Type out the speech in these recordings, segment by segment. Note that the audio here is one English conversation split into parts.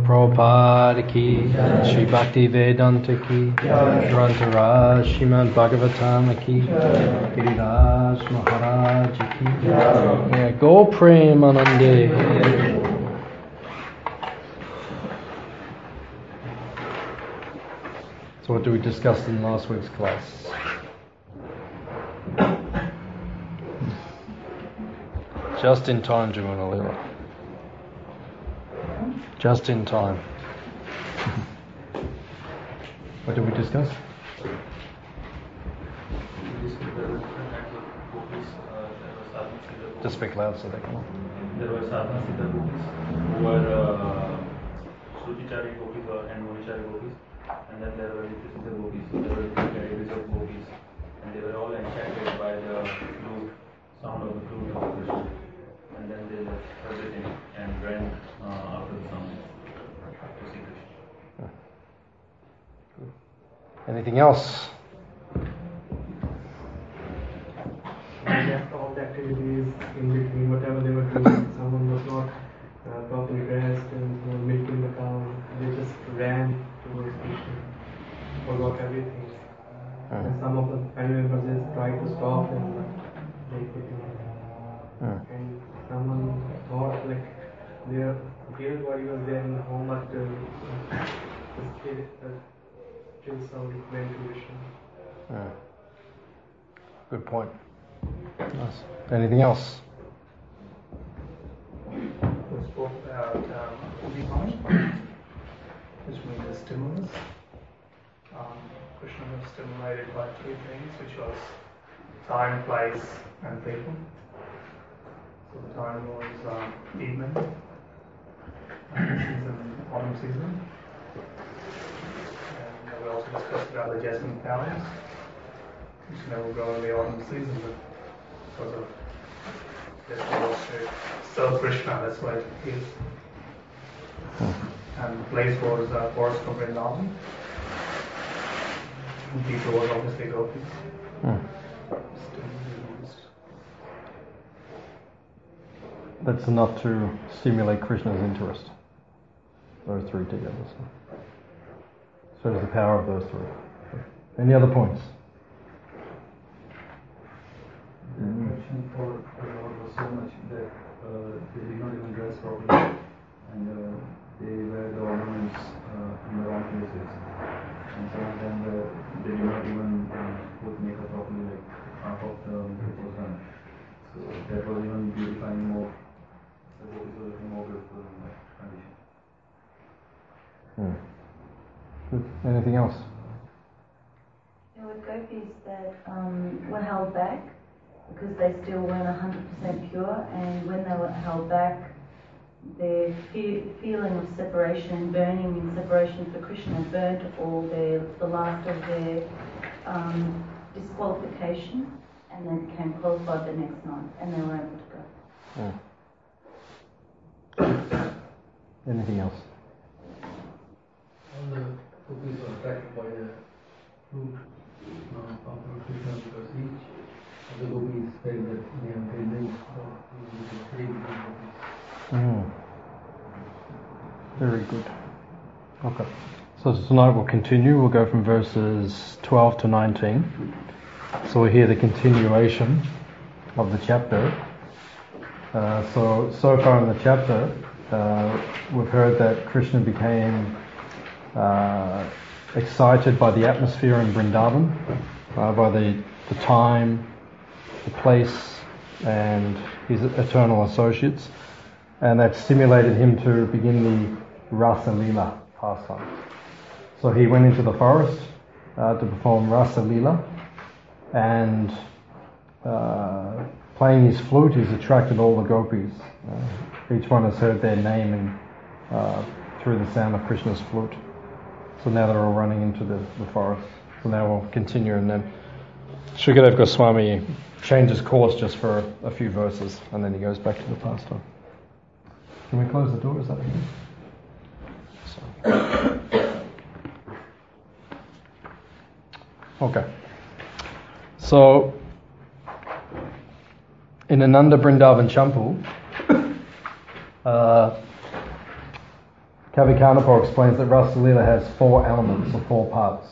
Prabhupada ki, Shri Bhakti Vedanta ki, Grantharaj Srimad Bhagavatam ki, Giriraj Maharaj ki, yeah, Go Premanande. So what did we discuss in last week's class? Just in time, Jamuna Lila. Just in time. What did we discuss? Just speak loud so they can. There were sadhana siddha gopis who were Shruti-chari gopis and Muni-chari gopis, and then there were Nitya-siddha gopis. So there were two categories of gopis, and they were all enchanted by the flute, sound of the flute of Krishna. And then they left everything and ran after the sound to see Krishna. Anything else? All the activities in between, whatever they were doing, someone was not properly dressed and milking the cow. They just ran towards Krishna, forgot everything. And some of the family members just tried to stop them, but they couldn't. And someone thought like their real body was there in the home, but the still sound went to Krishna. Good point. Nice. Anything else? We spoke about Udipani, which means the stimulus. Krishna was stimulated by three things, which was time, place, and people. So the time was evening, autumn season. And we also discussed about the jasmine flowers, which never grow in the autumn season, but because of this was to serve Krishna, that's why it is. And the place was forest of Vrindavan. And people was obviously gopis. That's enough to stimulate Krishna's interest. Those three together. So there's the power of those three. Any other points? The emotion for the Lord was so much that they did not even dress properly, and they wear the ornaments in the wrong places. And some of them they did not even put makeup properly, like half of the makeup was done. So that was even beautifying more. The bodies were looking more beautiful in that condition. Good. Anything else? There were gopis that were held back because they still weren't 100% pure, and when they were held back, their feeling of separation, burning in separation for Krishna, burnt all the last of their disqualification, and they became qualified the next night, and they were able to go. Anything else? All the gopis were attracted by the fruit of Krishna because each of the gopis felt that they have been linked Very good. Okay. So tonight we'll continue. We'll go from verses 12 to 19. So we'll hear the continuation of the chapter. So far in the chapter, we've heard that Krishna became excited by the atmosphere in Vrindavan, by the time, the place, and his eternal associates, and that stimulated him to begin the Rasa Lila pastime. So he went into the forest to perform Rasa Lila, and playing his flute, he's attracted all the gopis. Each one has heard their name through the sound of Krishna's flute. So now they're all running into the forest. So now we'll continue, and then Shukadev Goswami changes course just for a few verses, and then he goes back to the pastime. Can we close the door? Is that okay? Okay. So in Ananda Brindavan Champu, Kavi Karnapur explains that Rasa Leela has 4 elements or 4 parts.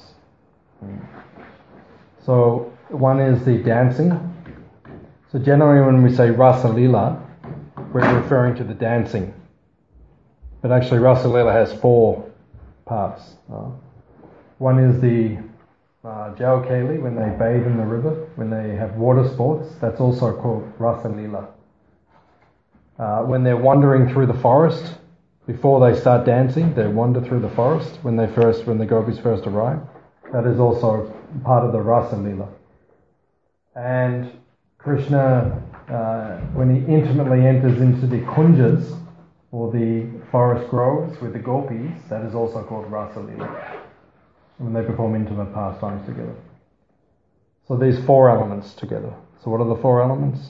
So one is the dancing. So generally when we say Rasa Leela, we're referring to the dancing. But actually Rasa Leela has 4 parts. One is the Jao Keli, when they bathe in the river, when they have water sports, that's also called Rasa Leela. When they're wandering through the forest, before they start dancing, they wander through the forest when the gopis first arrive. That is also part of the Rasa Leela. And Krishna, when he intimately enters into the kunjas, or the forest groves with the gopis, that is also called Rasa Leela, when they perform intimate pastimes together. So these 4 elements together. So what are the 4 elements?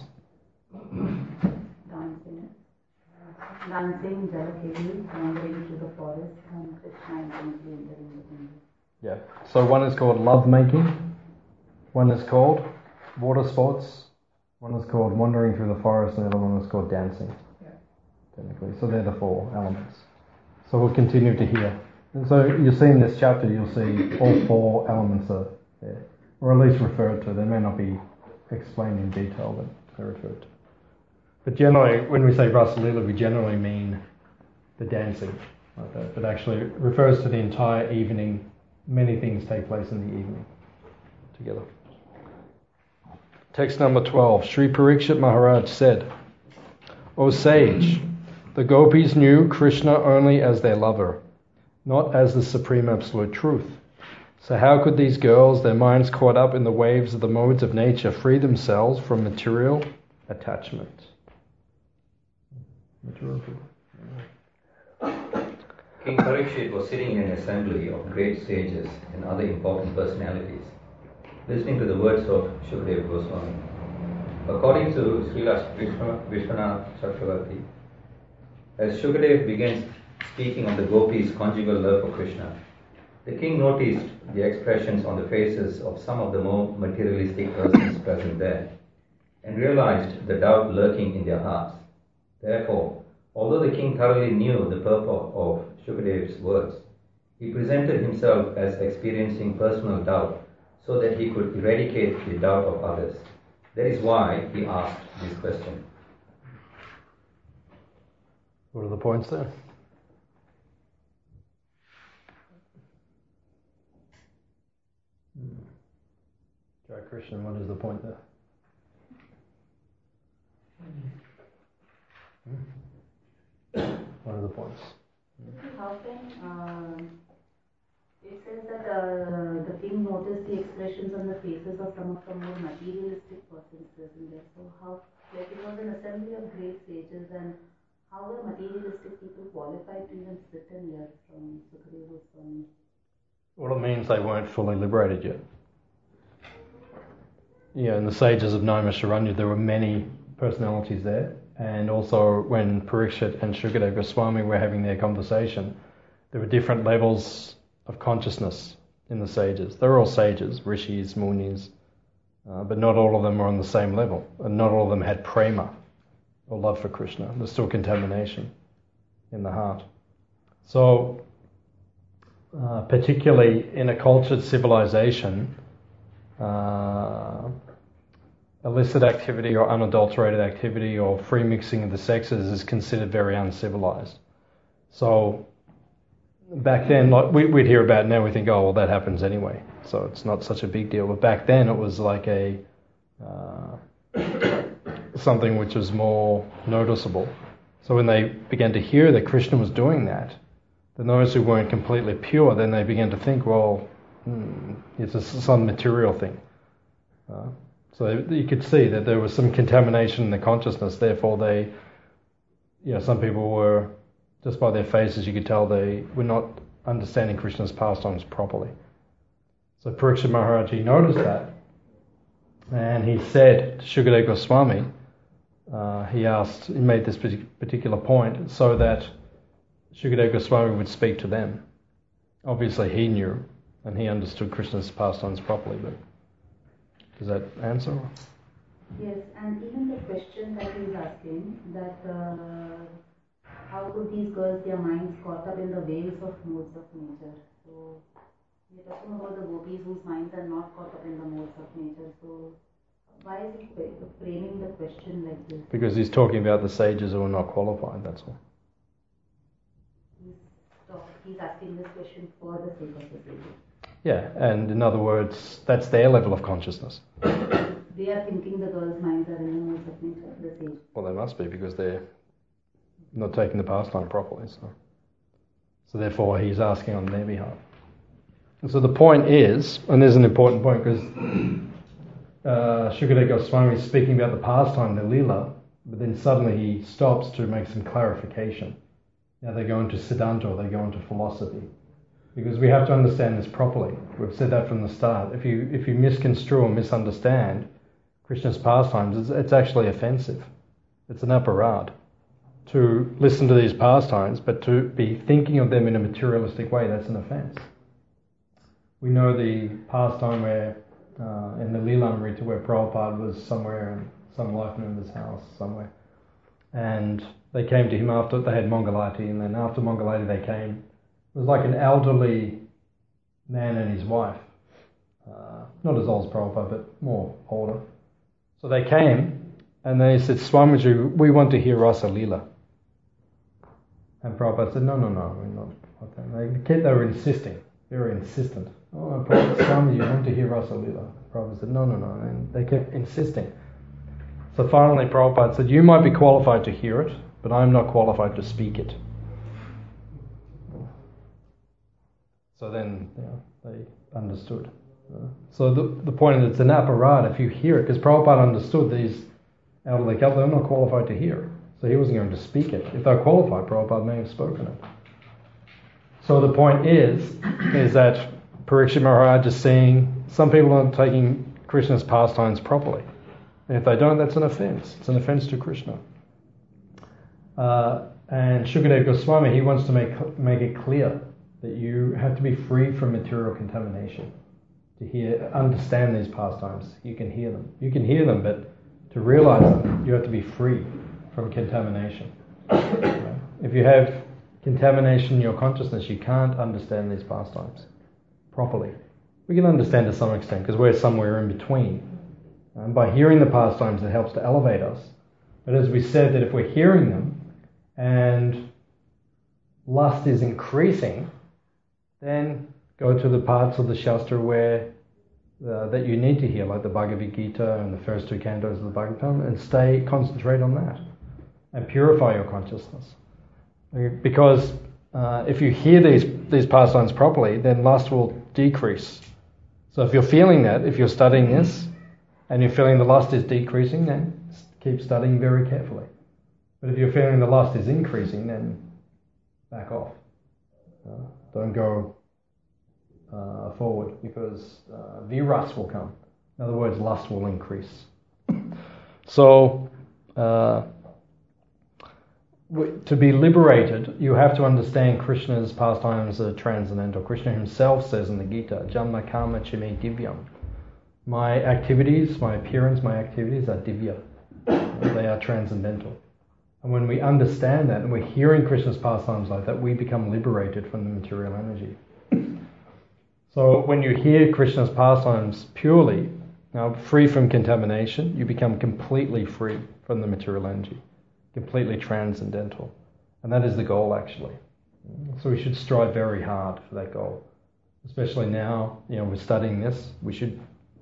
Dancing, Jalakeli, wandering through the forest, and Krishna intimately entering the kunjas. Yeah. So one is called love making, one is called water sports, one is called wandering through the forest, and the other one is called dancing. Technically. So they're the 4 elements. So we'll continue to hear. And so you'll see in this chapter, you'll see all 4 elements are there, or at least referred to. They may not be explained in detail, but they're referred to. But generally, when we say Rasa Leela, we generally mean the dancing, like that. But actually, it refers to the entire evening. Many things take place in the evening together. Text number 12. Sri Parikshit Maharaj said, O sage, the gopis knew Krishna only as their lover, not as the supreme absolute truth. So how could these girls, their minds caught up in the waves of the modes of nature, free themselves from material attachment? King Parikshit was sitting in an assembly of great sages and other important personalities, listening to the words of Shukadeva Goswami. According to Srila Vishwanath Chakravarti, as Shukadeva begins speaking on the gopis' conjugal love for Krishna, the king noticed the expressions on the faces of some of the more materialistic persons present there, and realized the doubt lurking in their hearts. Therefore, although the king thoroughly knew the purport of Shukadeva's words, he presented himself as experiencing personal doubt so that he could eradicate the doubt of others. That is why he asked this question. What are the points there? Jai Krishna, what is the point there? What are the points? It says that the king noticed the expressions on the faces of some of the more materialistic persons present there. So how, like it was an assembly of great sages, and how were materialistic people qualified to even sit and learn from Sukadeva Goswami? Well, it means they weren't fully liberated yet. Yeah, in the sages of Naimisharanya, there were many personalities there. And also when Parikshit and Shukadeva Goswami were having their conversation, there were different levels of consciousness in the sages. They're all sages, rishis, munis, but not all of them were on the same level. And not all of them had prema, or love for Krishna. There's still contamination in the heart. So, particularly in a cultured civilization, illicit activity or unadulterated activity or free mixing of the sexes is considered very uncivilized. So back then, like we'd hear about it now, we think, oh, well, that happens anyway, so it's not such a big deal. But back then it was like a something which was more noticeable. So when they began to hear that Krishna was doing that, then those who weren't completely pure, then they began to think, well, it's some material thing. So you could see that there was some contamination in the consciousness. Therefore, some people were, just by their faces, you could tell they were not understanding Krishna's pastimes properly. So Parikshit Maharaj, he noticed that, and he said to Shukadeva Goswami, he made this particular point so that Shukadeva Goswami would speak to them. Obviously, he knew and he understood Krishna's pastimes properly, but does that answer? Yes, and even the question that he's asking, that how could these girls, their minds caught up in the waves of modes of nature? So we are talking about the gopis whose minds are not caught up in the modes of nature. So why is he framing the question like this? Because he's talking about the sages who are not qualified, that's all. He's asking this question for the sake of the sages. Yeah, and in other words, that's their level of consciousness. They are thinking the girls' minds are in the modes of nature, the sage. Well, they must be, because they're not taking the pastime properly. So therefore, he's asking on their behalf. And so the point is, and there's an important point, because Shukadeva Goswami is speaking about the pastime, the lila, but then suddenly he stops to make some clarification. Now they go into Siddhanta, or they go into philosophy. Because we have to understand this properly. We've said that from the start. If you misconstrue or misunderstand Krishna's pastimes, it's actually offensive. It's an aparad to listen to these pastimes, but to be thinking of them in a materialistic way, that's an offence. We know the pastime where, in the Lilamrita, where Prabhupada was somewhere in some life member's house somewhere, and they came to him after they had Mangalati, and then after Mangalati they came. It was like an elderly man and his wife, not as old as Prabhupada, but more older. So they came and they said, Swamiji, we want to hear Rasa Lila. And Prabhupada said, no, we're not. Okay. They were insisting, very insistent. Oh, Swamiji, you want to hear Rasa Lila? Prabhupada said, no. And they kept insisting. So finally Prabhupada said, you might be qualified to hear it, but I'm not qualified to speak it. So then they understood. So the point is, it's an aparad if you hear it, because Prabhupada understood these elderly couple, they're not qualified to hear. So he wasn't going to speak it. If they're qualified, Prabhupada may have spoken it. So the point is that Parikshit Maharaj is saying some people aren't taking Krishna's pastimes properly. And if they don't, that's an offence. It's an offence to Krishna. And Shukadeva Goswami, he wants to make it clear that you have to be free from material contamination to understand these pastimes. You can hear them, but to realize them, you have to be free from contamination. If you have contamination in your consciousness, you can't understand these pastimes properly. We can understand to some extent because we're somewhere in between. And by hearing the pastimes, it helps to elevate us. But as we said, that if we're hearing them and lust is increasing, then go to the parts of the Shastra where that you need to hear, like the Bhagavad Gita and the first two cantos of the Bhagavatam, and concentrate on that and purify your consciousness. Because if you hear these pastimes properly, then lust will decrease. So if you're feeling that, if you're studying this, and you're feeling the lust is decreasing, then keep studying very carefully. But if you're feeling the lust is increasing, then back off. Don't go forward, because viras will come. In other words, lust will increase. So, to be liberated, you have to understand Krishna's pastimes are transcendental. Krishna himself says in the Gita, Janma Kama Chime Divyam. My activities, my appearance, my activities are divya. They are transcendental. And when we understand that and we're hearing Krishna's pastimes like that, we become liberated from the material energy. So when you hear Krishna's pastimes purely, free from contamination, you become completely free from the material energy, completely transcendental. And that is the goal, actually. So we should strive very hard for that goal. Especially now, we're studying this, we should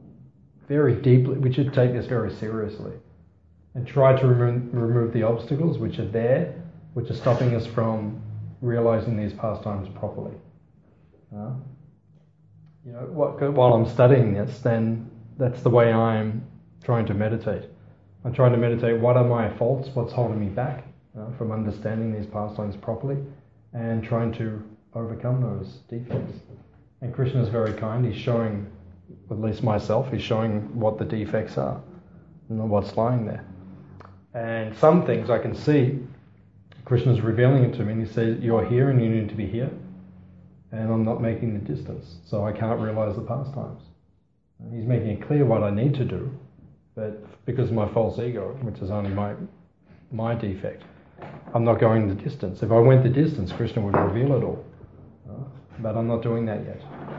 take this very seriously and try to remove the obstacles which are there, which are stopping us from realizing these pastimes properly. While I'm studying this, then that's the way I'm trying to meditate. I'm trying to meditate what are my faults, what's holding me back from understanding these pastimes properly, and trying to overcome those defects. And Krishna is very kind. He's showing, at least myself, he's showing what the defects are and what's lying there. And some things I can see, Krishna's revealing it to me, and he says, you're here and you need to be here. And I'm not making the distance, so I can't realize the pastimes. He's making it clear what I need to do, but because of my false ego, which is only my defect, I'm not going the distance. If I went the distance, Krishna would reveal it all. But I'm not doing that yet.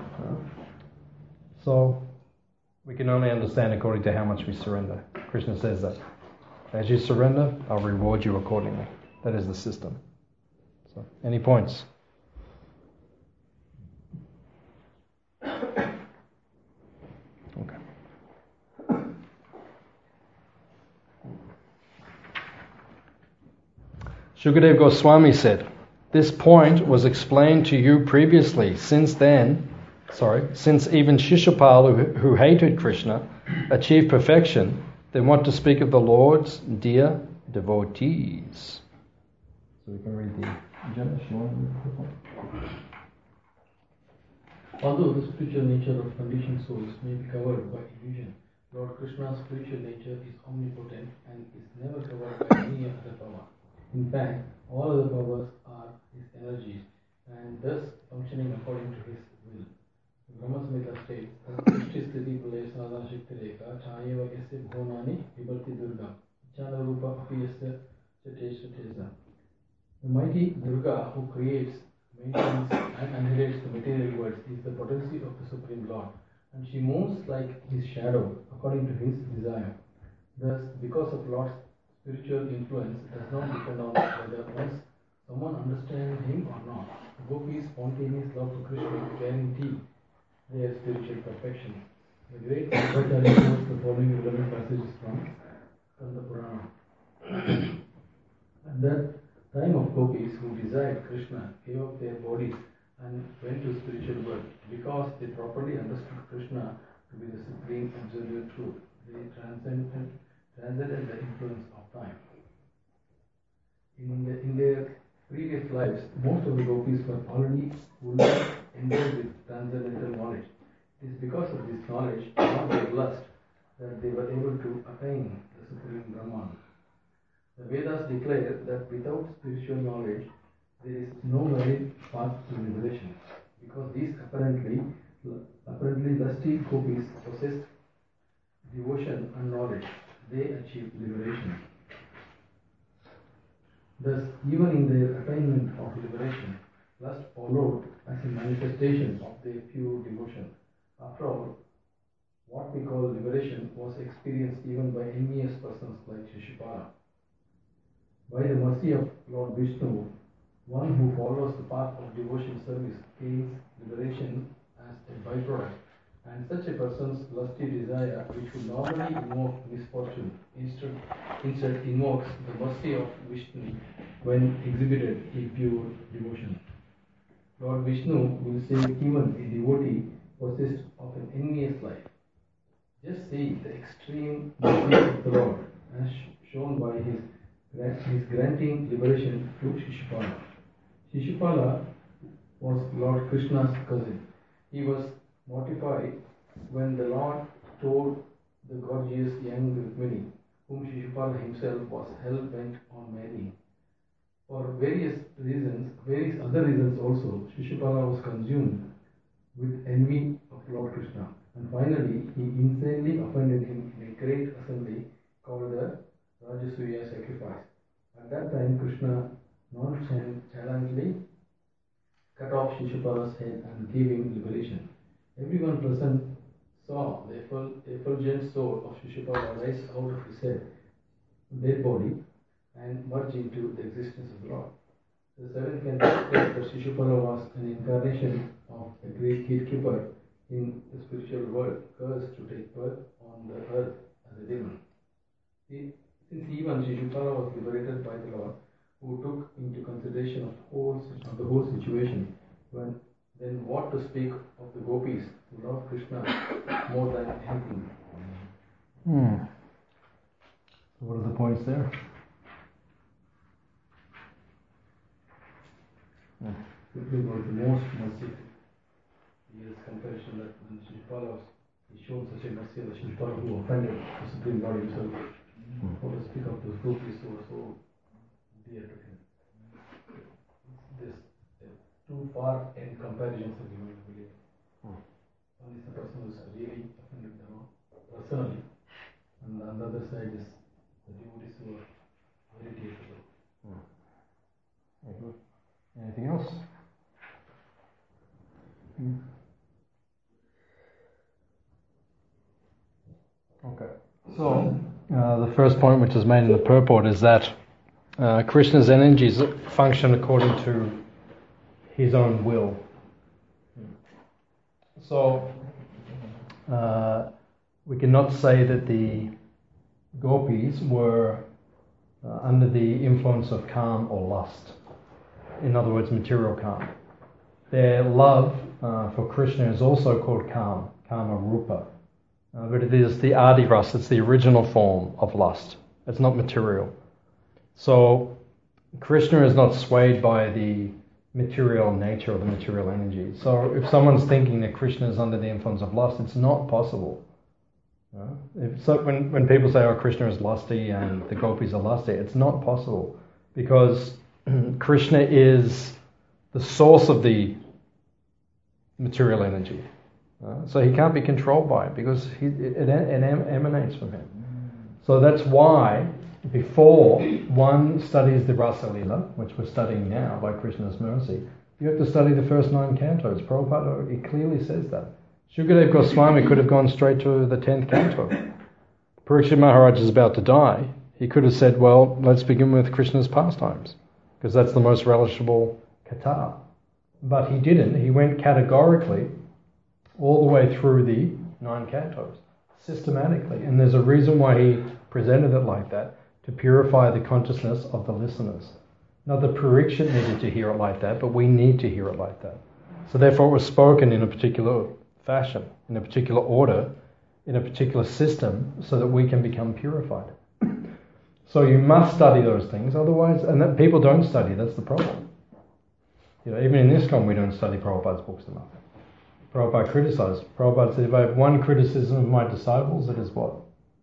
So we can only understand according to how much we surrender. Krishna says that. As you surrender, I'll reward you accordingly. That is the system. So, any points? Okay. Shukadev Goswami said, "This point was explained to you previously. Since even Shishupal, who hated Krishna, achieved perfection, then what to speak of the Lord's dear devotees?" So we can read the Janesh, you want to read the point? Although the spiritual nature of conditioned souls may be covered by illusion, Lord Krishna's spiritual nature is omnipotent and is never covered by any other power. In fact, all other powers are his energies and thus functioning according to his will. Brahma Samhita states, Sthiti Pralaya Sadhana Shakti Rekha Chayeva Yasya Bhonani Vibharti Durga Chana Rupa Apiyasya Chatesha Tesa. The mighty Durga, who creates, maintains and annihilates the material worlds, is the potency of the Supreme Lord, and she moves like his shadow according to his desire. Thus, because of Lord's spiritual influence does not depend on whether once someone understands him or not, the Gopis' spontaneous love for Krishna guarantee their spiritual perfection. The great Bhattacharya quotes the following relevant passages from Skanda Purana. At that time of Gopis who desired Krishna gave up their bodies and went to spiritual world because they properly understood Krishna to be the supreme absolute truth. They transcended the influence of time. In their previous lives, most of the Gopis were already fully endowed with transcendental knowledge. It is because of this knowledge, not their lust, that they were able to attain the supreme Brahman. The Vedas declare that without spiritual knowledge, there is no valid path to liberation. Because these apparently lusty Gopis possessed devotion and knowledge, they achieved liberation. Thus, even in their attainment of liberation, lust followed as a manifestation of their pure devotion. After all, what we call liberation was experienced even by envious persons like Shishupala. By the mercy of Lord Vishnu, one who follows the path of devotion service gains liberation as a byproduct, and such a person's lusty desire, which would normally invoke misfortune, instead invokes the mercy of Vishnu when exhibited in pure devotion. Lord Vishnu will save even a devotee possessed of an envious life. Just see the extreme mercy of the Lord as shown by his granting liberation to Shishupala. Shishupala was Lord Krishna's cousin. He was mortified when the Lord told the gorgeous young Rukmini, whom Shishupala himself was hell-bent on marrying. For various other reasons also, Shishupala was consumed with envy of Lord Krishna. And finally, he insanely offended him in a great assembly called the Rajasuya sacrifice. At that time, Krishna nonchalantly cut off Shishupala's head and gave him liberation. Everyone present saw the effulgent soul of Shishupala rise out of his dead body and merge into the existence of the Lord. The seventh canto states that Shishupala was an incarnation of a great gatekeeper in the spiritual world, cursed to take birth on the earth as a demon. Since even Shishupala was liberated by the Lord, who took into consideration of the whole situation, then what to speak of the Gopis who love Krishna more than anything? So what are the points there? Simply about the most mercy. His comparison that when Shishupala he showed such a mercy that Shishupala who offended the Supreme Lord himself. How to speak of those Gopis who were so dear to him. This too far in comparisons that you might believe. One is the person who is really offended the Lord personally, and on the other side is the devotees who are very dear to them. Anything else? Okay. So the first point, which is made in the purport, is that Krishna's energies function according to his own will. So we cannot say that the gopis were under the influence of Kam or lust. In other words, material Kam. Their love for Krishna is also called Kam, Kama Rupa. But it is the Adi Ras, it's the original form of lust. It's not material. So Krishna is not swayed by the material nature or the material energy. So if someone's thinking that Krishna is under the influence of lust, it's not possible. When people say, oh, Krishna is lusty and the gopis are lusty, it's not possible. Because Krishna is the source of the material energy. So he can't be controlled by it because it emanates from him. So that's why before one studies the Rasa Lila, which we're studying now by Krishna's mercy, you have to study the first 9 cantos. Prabhupada, he clearly says that. Shukadeva Goswami could have gone straight to the 10th canto. Parikshit Maharaj is about to die. He could have said, well, let's begin with Krishna's pastimes, because that's the most relishable katha. But he didn't. He went categorically all the way through the 9 cantos, systematically. And there's a reason why he presented it like that, to purify the consciousness of the listeners. Not that Parikshit needed to hear it like that, but we need to hear it like that. So therefore it was spoken in a particular fashion, in a particular order, in a particular system, so that we can become purified. So you must study those things, otherwise, and that people don't study, that's the problem. Even in ISKCON we don't study Prabhupada's books enough. Prabhupada criticized. Prabhupada said, if I have one criticism of my disciples, it is what?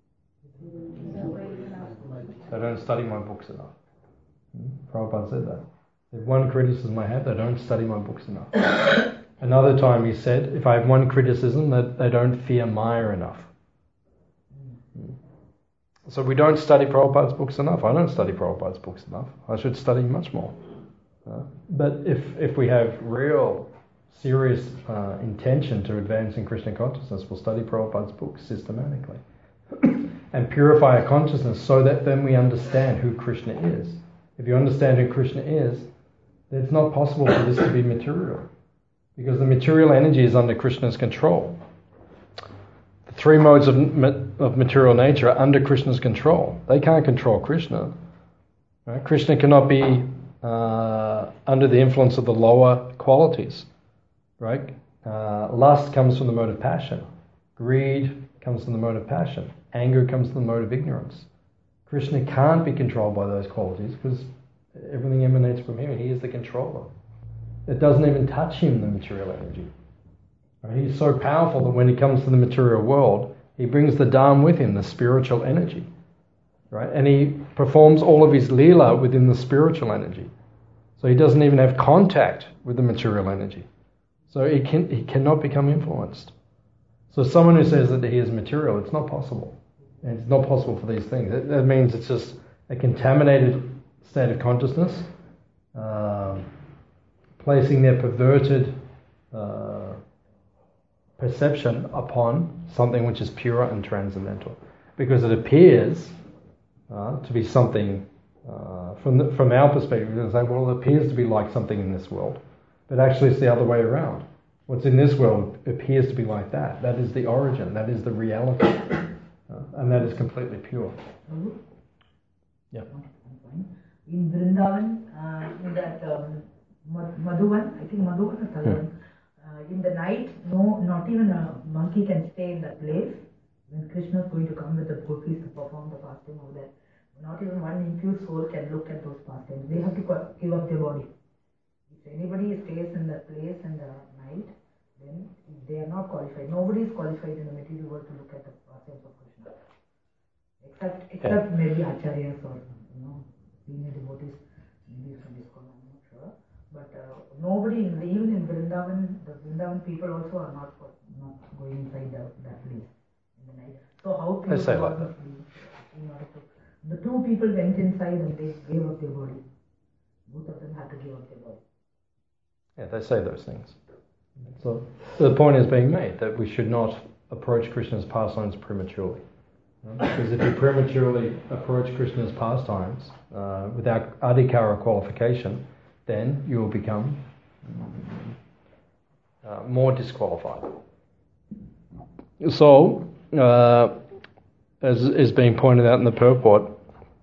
They don't study my books enough. Prabhupada said that. If one criticism I have, they don't study my books enough. Another time he said, if I have one criticism, that they don't fear Maya enough. So we don't study Prabhupada's books enough. I don't study Prabhupada's books enough. I should study much more. But if we have real, serious intention to advance in Krishna consciousness, we'll study Prabhupada's books systematically. And purify our consciousness so that then we understand who Krishna is. If you understand who Krishna is, then it's not possible for this to be material. Because the material energy is under Krishna's control. The 3 modes of material nature are under Krishna's control. They can't control Krishna. Right? Krishna cannot be under the influence of the lower qualities. Right? Lust comes from the mode of passion. Greed comes from the mode of passion. Anger comes from the mode of ignorance. Krishna can't be controlled by those qualities because everything emanates from him. He is the controller. It doesn't even touch him, the material energy. Right? He's so powerful that when he comes to the material world, he brings the Dham with him, the spiritual energy. Right? And he performs all of his Leela within the spiritual energy. So he doesn't even have contact with the material energy. So he cannot become influenced. So someone who says that he is material, it's not possible. And it's not possible for these things. That means it's just a contaminated state of consciousness, placing their perverted perception upon something which is pure and transcendental. Because it appears to be something, from our perspective, we're going to say, well, it appears to be like something in this world. But actually it's the other way around. What's in this world appears to be like that. That is the origin. That is the reality. And that is completely pure. Yeah. In Vrindavan, in that Madhuvan, I think Madhuvan or Thalan, in the night, not even a monkey can stay in that place. When Krishna is going to come with the gopis to perform the fasting over there, not even one impure soul can look at those pastimes. They have to give up their body. If anybody stays in that place in the night, then they are not qualified. Nobody is qualified in the material world to look at the pastimes of Krishna. Except maybe acharyas or senior devotees, maybe from ISKCON, I'm not sure. But nobody, even in Vrindavan, the Vrindavan people also are not going inside that place in the night. So how people say like that. The 2 people went inside and they gave up their body. Both of them had to give up their body. Yeah, they say those things. So the point is being made that we should not approach Krishna's pastimes prematurely. Because if you prematurely approach Krishna's pastimes without adhikara qualification, then you will become more disqualified. So, as is being pointed out in the purport,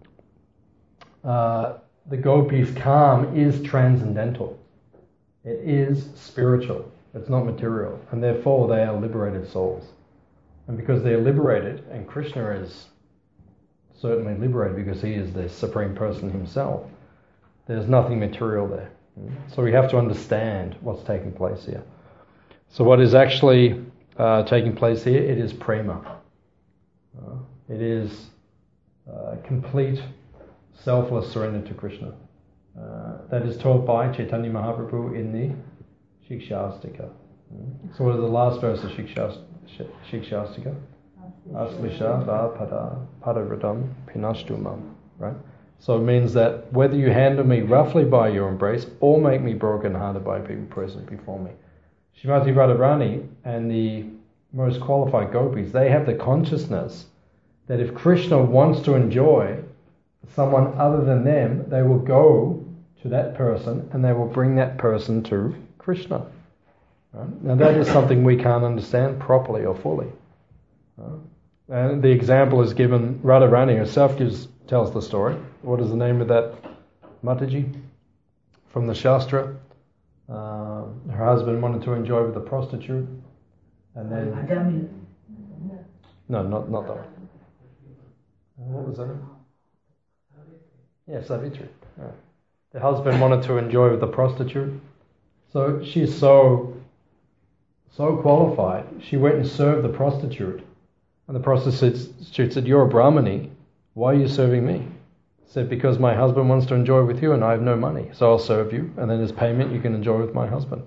the gopis' calm is transcendental. It is spiritual. It's not material. And therefore they are liberated souls. And because they're liberated, and Krishna is certainly liberated because he is the Supreme Person himself, there's nothing material there. So we have to understand what's taking place here. So what is actually taking place here? It is prema. It is complete selfless surrender to Krishna. That is taught by Chaitanya Mahaprabhu in the Shikshastika. So what is the last verse of Shikshastika? Aslisha va pada padavradam pinashtumam. Right? So it means that whether you handle me roughly by your embrace or make me broken-hearted by being present before me. Srimati Radharani and the most qualified gopis, they have the consciousness that if Krishna wants to enjoy someone other than them, they will go to that person and they will bring that person to Krishna. Right? Now that is something we can't understand properly or fully. And the example is given, Radharani herself tells the story. What is the name of that Mataji from the Shastra? Her husband wanted to enjoy with a prostitute, and then no, not that one. What was that? Yeah, Savitri. Yeah. The husband wanted to enjoy with the prostitute, so she's so qualified. She went and served the prostitute, and the prostitute said, "You're a Brahmani. Why are you serving me?" Said, "Because my husband wants to enjoy with you and I have no money, so I'll serve you, and then as payment you can enjoy with my husband."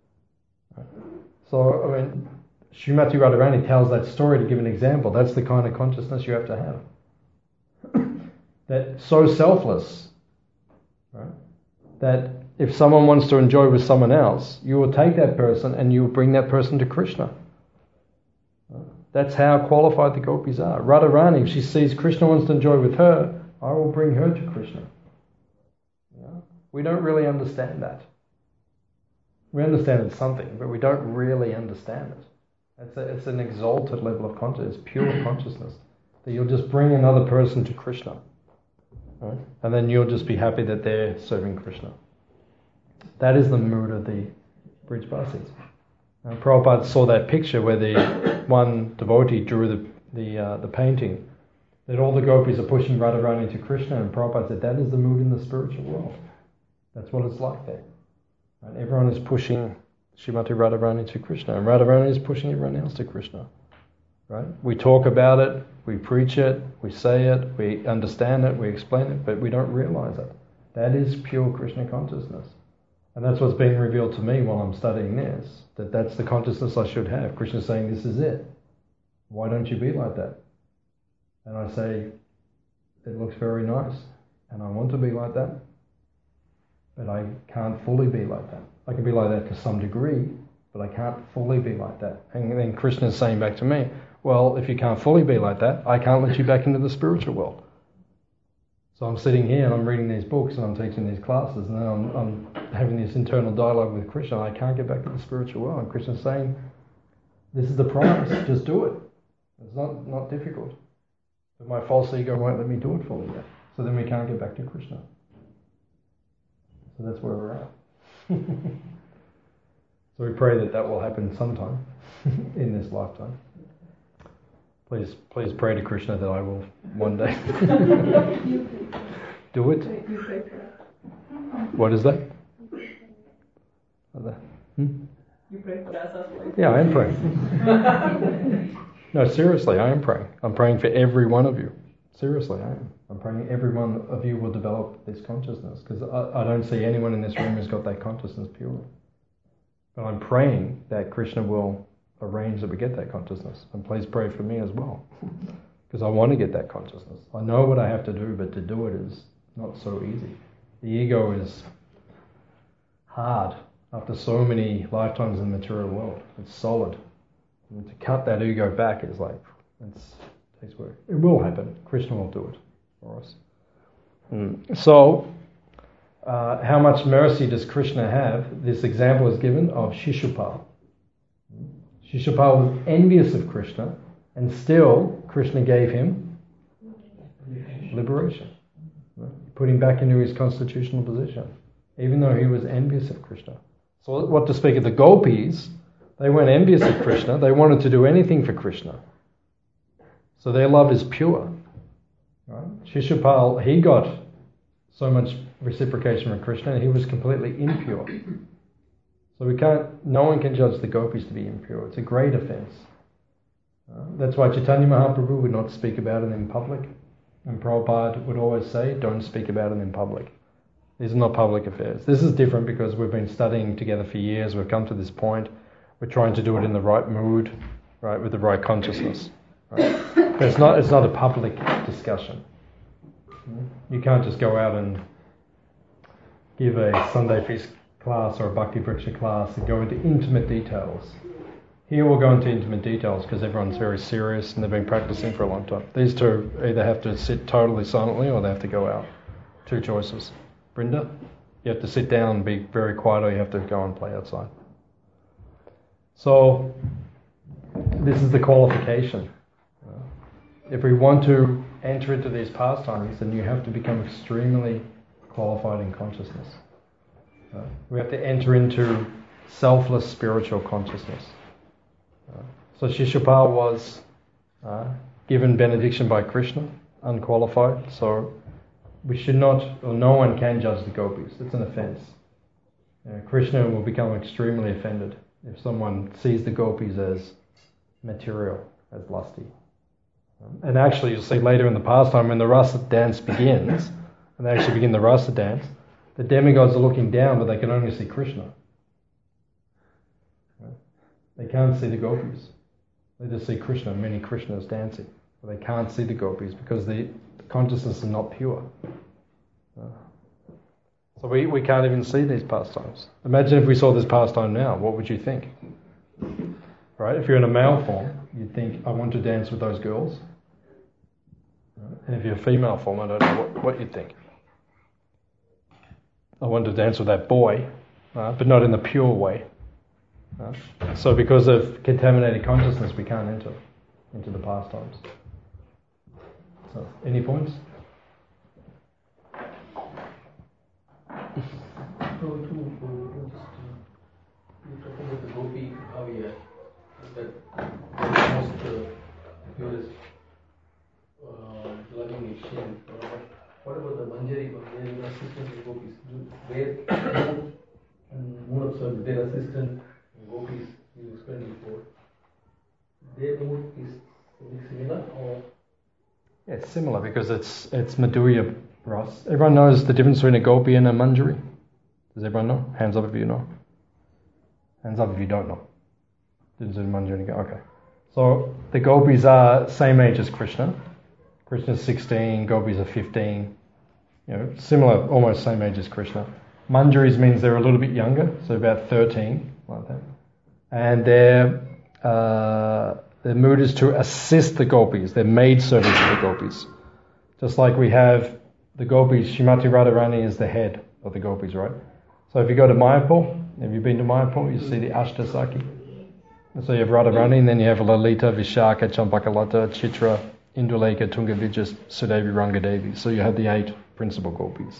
So, I mean, Srimati Radharani tells that story to give an example. That's the kind of consciousness you have to have. That's so selfless, right? That if someone wants to enjoy with someone else, you will take that person and you will bring that person to Krishna. That's how qualified the gopis are. Radharani, if she sees Krishna wants to enjoy with her, I will bring her to Krishna. We don't really understand that. We understand it's something, but we don't really understand it. It's an exalted level of consciousness, pure consciousness, that you'll just bring another person to Krishna. Right? And then you'll just be happy that they're serving Krishna. That is the mood of the Brijbasis. And Prabhupada saw that picture where the one devotee drew the painting, that all the gopis are pushing Radharani to Krishna, and Prabhupada said that is the mood in the spiritual world. That's what it's like there. Right? Everyone is pushing Srimati Radharani to Krishna, and Radharani is pushing everyone else to Krishna. Right? We talk about it, we preach it, we say it, we understand it, we explain it, but we don't realize it. That is pure Krishna consciousness. And that's what's being revealed to me while I'm studying this, that's the consciousness I should have. Krishna's saying, this is it. Why don't you be like that? And I say, it looks very nice, and I want to be like that, but I can't fully be like that. I can be like that to some degree, but I can't fully be like that. And then Krishna's saying back to me, well, if you can't fully be like that, I can't let you back into the spiritual world. So I'm sitting here and I'm reading these books and I'm teaching these classes, and then I'm having this internal dialogue with Krishna. I can't get back to the spiritual world. And Krishna's saying, this is the price, just do it. It's not difficult. But my false ego won't let me do it fully yet. So then we can't get back to Krishna. So that's where we're at. So we pray that will happen sometime in this lifetime. Please pray to Krishna that I will one day do it. What is that? You pray for us. Yeah, I am praying. No, seriously, I am praying. I'm praying for every one of you. Seriously, I am. I'm praying every one of you will develop this consciousness, because I don't see anyone in this room who's got that consciousness purely. But I'm praying that Krishna will arrange that we get that consciousness. And please pray for me as well, because I want to get that consciousness. I know what I have to do, but to do it is not so easy. The ego is hard. after so many lifetimes in the material world. It's solid. And to cut that ego back is like, it takes work. It will happen. Krishna will do it for us. So, how much mercy does Krishna have? This example is given of Shishupal. Shishupal was envious of Krishna, and still Krishna gave him liberation. Put him back into his constitutional position, even though he was envious of Krishna. So what to speak of the gopis, they weren't envious of Krishna, they wanted to do anything for Krishna. So their love is pure. Right? Shishupal, he got so much reciprocation from Krishna, and he was completely impure. So no one can judge the gopis to be impure. It's a great offense. That's why Chaitanya Mahaprabhu would not speak about it in public. And Prabhupada would always say, don't speak about it in public. These are not public affairs. This is different because we've been studying together for years. We've come to this point. We're trying to do it in the right mood, right, with the right consciousness. Right? But it's not a public discussion. You can't just go out and give a Sunday feast class or a Bhakti Vriksha class and go into intimate details. Here we'll go into intimate details because everyone's very serious and they've been practicing for a long time. These two either have to sit totally silently or they have to go out. Two choices. Brinda, you have to sit down and be very quiet, or you have to go and play outside. So this is the qualification. If we want to enter into these pastimes, then you have to become extremely qualified in consciousness. We have to enter into selfless spiritual consciousness. So Shishupal was given benediction by Krishna, unqualified. So we should not, or no one can judge the gopis. It's an offense. Krishna will become extremely offended if someone sees the gopis as material, as lusty. And actually, you'll see later in the pastime, when the rasa dance begins, and they actually begin the rasa dance, the demigods are looking down, but they can only see Krishna. They can't see the gopis. They just see Krishna, many Krishnas dancing. But they can't see the gopis because the consciousness is not pure. So we can't even see these pastimes. Imagine if we saw this pastime now, what would you think? Right? If you're in a male form, you'd think, I want to dance with those girls. And if you're a female form, I don't know what you'd think. I want to dance with that boy, but not in the pure way. So because of contaminated consciousness, we can't enter into the pastimes. So, any points? So you talk about the gopi Kavya, that the most purest loving exchange. What about the Manjari, their assistant gopis? Their mood of their assistant gopis you explained before, their mood is similar or? Yeah, it's similar because it's Madhurya Ras. Everyone knows the difference between a gopi and a manjari? Does everyone know? Hands up if you know. Hands up if you don't know. Difference between manjari and gopi. Okay. So the gopis are same age as Krishna. Krishna's 16, gopis are 15. Similar, almost same age as Krishna. Manjaris means they're a little bit younger, so about 13, like that. And their mood is to assist the gopis. They're maid servants of the gopis. Just like we have the gopis, Shrimati Radharani is the head of the gopis, right? So if you go to Mayapur, have you been to Mayapur? You see the Ashtasaki. And so you have Radharani, and then you have Lalita, Vishaka, Champakalata, Chitra, Indulekha, Tungavijaya, Sudevi, Rangadevi. So you have the 8 principal gopis.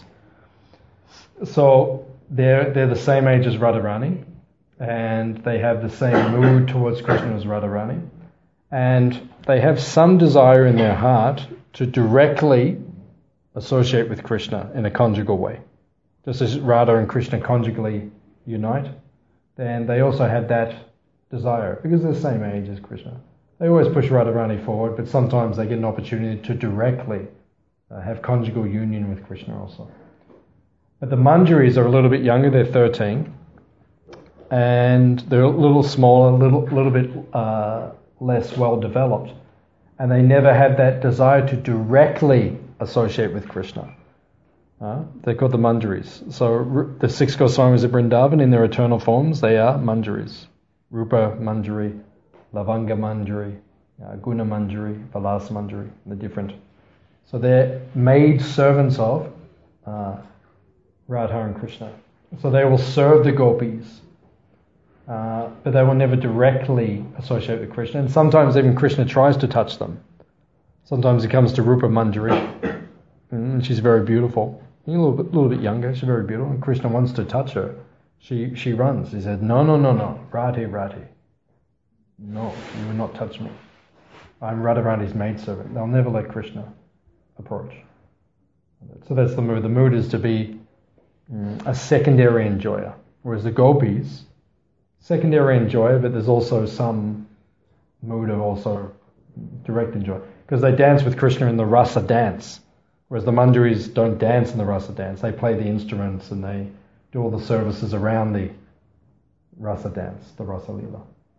So they're the same age as Radharani, and they have the same mood towards Krishna as Radharani, and they have some desire in their heart to directly associate with Krishna in a conjugal way. Just as Radha and Krishna conjugally unite, then they also have that desire, because they're the same age as Krishna. They always push Radharani forward, but sometimes they get an opportunity to directly have conjugal union with Krishna also. But the Manjaris are a little bit younger, they're 13, and they're a little smaller, a little bit less well developed, and they never have that desire to directly associate with Krishna. They're called the manjaris. So the 6 Goswamis of Vrindavan, in their eternal forms, they are manjaris. Rupa manjari, Lavanga manjari, Guna manjari, Vilasa manjari, the different. So they're maid servants of Radha and Krishna. So they will serve the gopis, but they will never directly associate with Krishna. And sometimes even Krishna tries to touch them. Sometimes he comes to Rupa manjari, and she's very beautiful. A little bit younger, she's very beautiful, and Krishna wants to touch her. She runs. He said, no, Radhe. No, you will not touch me. I'm Radharani's maidservant. They'll never let Krishna approach. So that's the mood. The mood is to be a secondary enjoyer. Whereas the gopis, secondary enjoyer, but there's also some mood of also direct enjoy. Because they dance with Krishna in the rasa dance. Whereas the manjaris don't dance in the rasa dance. They play the instruments and they do all the services around the rasa dance, the rasa lila.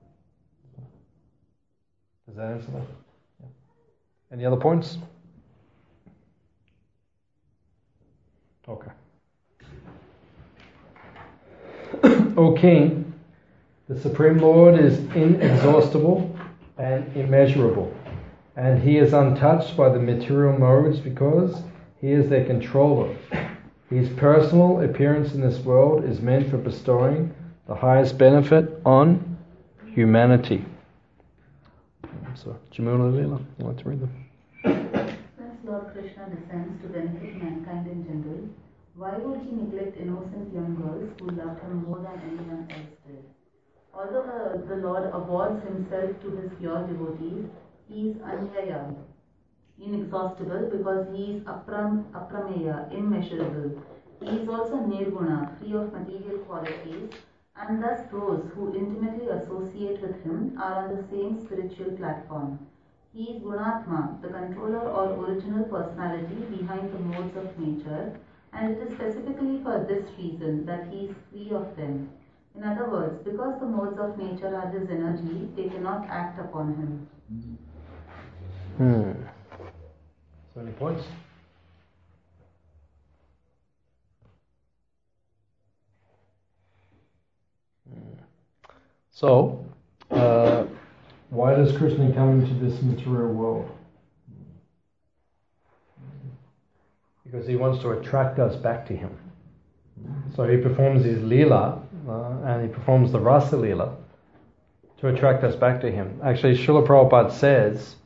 Does that answer that? Yeah. Any other points? Okay. O King, the Supreme Lord is inexhaustible and immeasurable, and He is untouched by the material modes because He is their controller. His personal appearance in this world is meant for bestowing the highest benefit on humanity. So, Jamuna Leela, you want to read them? Since Lord Krishna descends to benefit mankind in general, why would He neglect innocent young girls who loved Him more than anyone else did? Although the Lord awards Himself to His pure devotees, He is Anyaya, inexhaustible, because He is Aprameya, immeasurable. He is also Nirguna, free of material qualities, and thus those who intimately associate with Him are on the same spiritual platform. He is Gunatma, the controller or original personality behind the modes of nature, and it is specifically for this reason that He is free of them. In other words, because the modes of nature are His energy, they cannot act upon Him. So any points? So, why does Krishna come into this material world? Because He wants to attract us back to Him. So He performs His Leela, and He performs the Rasa Leela to attract us back to Him. Actually, Srila Prabhupada says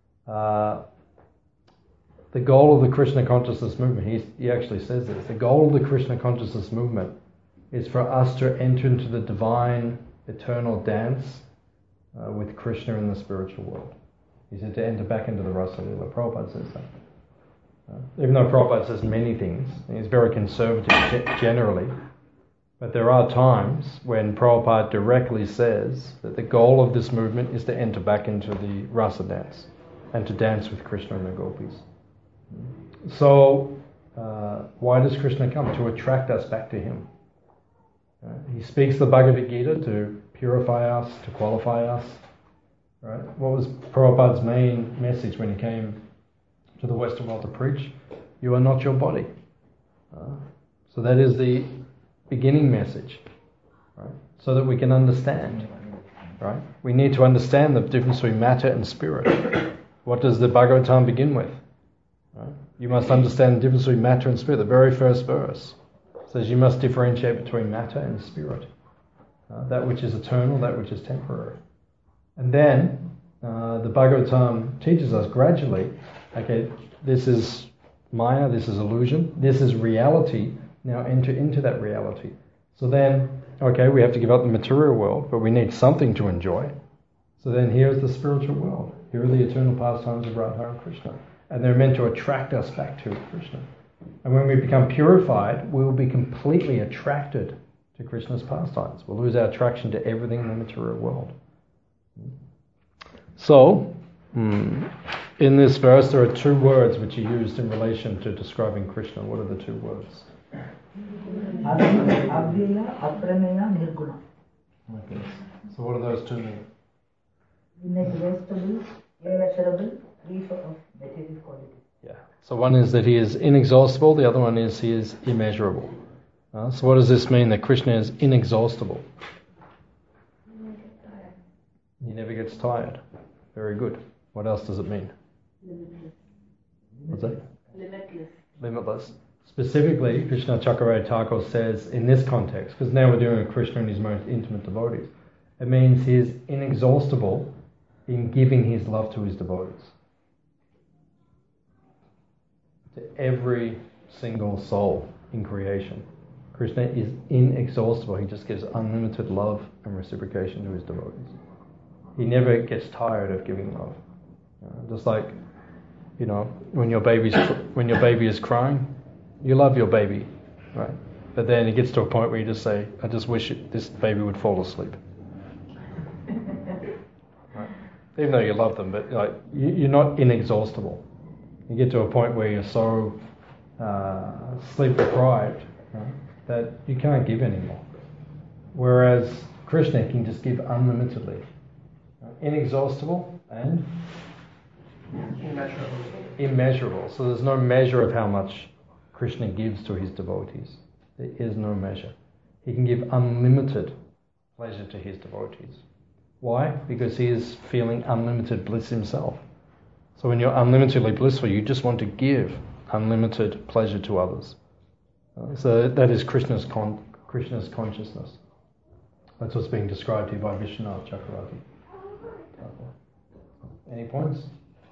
the goal of the Krishna consciousness movement, he actually says this, the goal of the Krishna consciousness movement is for us to enter into the divine eternal dance with Krishna in the spiritual world. He said to enter back into the Rasa Leela. Prabhupada says that. Even though Prabhupada says many things, he's very conservative generally, but there are times when Prabhupada directly says that the goal of this movement is to enter back into the Rasa dance and to dance with Krishna and the gopis. So, why does Krishna come? To attract us back to Him. He speaks the Bhagavad Gita to purify us, to qualify us. Right? What was Prabhupada's main message when he came to the Western world to preach? You are not your body. So that is the beginning message, right? So that we can understand. Right? We need to understand the difference between matter and spirit. What does the Bhagavatam begin with? Right? You must understand the difference between matter and spirit. The very first verse says you must differentiate between matter and spirit. That which is eternal, that which is temporary. And then the Bhagavatam teaches us gradually, okay, this is Maya, this is illusion, this is reality, now enter into that reality. So then, okay, we have to give up the material world, but we need something to enjoy. So then here's the spiritual world. Here are the eternal pastimes of Radha and Krishna. And they're meant to attract us back to Krishna. And when we become purified, we will be completely attracted to Krishna's pastimes. We'll lose our attraction to everything in the material world. So, in this verse, there are two words which are used in relation to describing Krishna. What are the two words? Abhyaya, Aprameya, Nirguna. Okay. So what do those two mean? Inexhaustible, immeasurable, free of material qualities. Yeah. So one is that he is inexhaustible, the other one is he is immeasurable. So what does this mean, that Krishna is inexhaustible? He never gets tired. Very good. What else does it mean? Limitless. What's that? Limitless. Limitless. Specifically, Krishna Chakravarti Thakur says in this context, because now we're dealing with Krishna and his most intimate devotees, it means he is inexhaustible in giving his love to his devotees. To every single soul in creation, Krishna is inexhaustible. He just gives unlimited love and reciprocation to his devotees. He never gets tired of giving love. Just like, when your baby is crying, you love your baby, right? But then it gets to a point where you just say, I just wish this baby would fall asleep. Right? Even though you love them, but you're not inexhaustible. You get to a point where you're so sleep deprived, right, that you can't give anymore. Whereas Krishna can just give unlimitedly. Inexhaustible and immeasurable. So there's no measure of how much Krishna gives to his devotees. There is no measure. He can give unlimited pleasure to his devotees. Why? Because he is feeling unlimited bliss himself. So when you're unlimitedly blissful, you just want to give unlimited pleasure to others. So that is Krishna's consciousness. That's what's being described here by Vishwanath Chakravarti. Any points?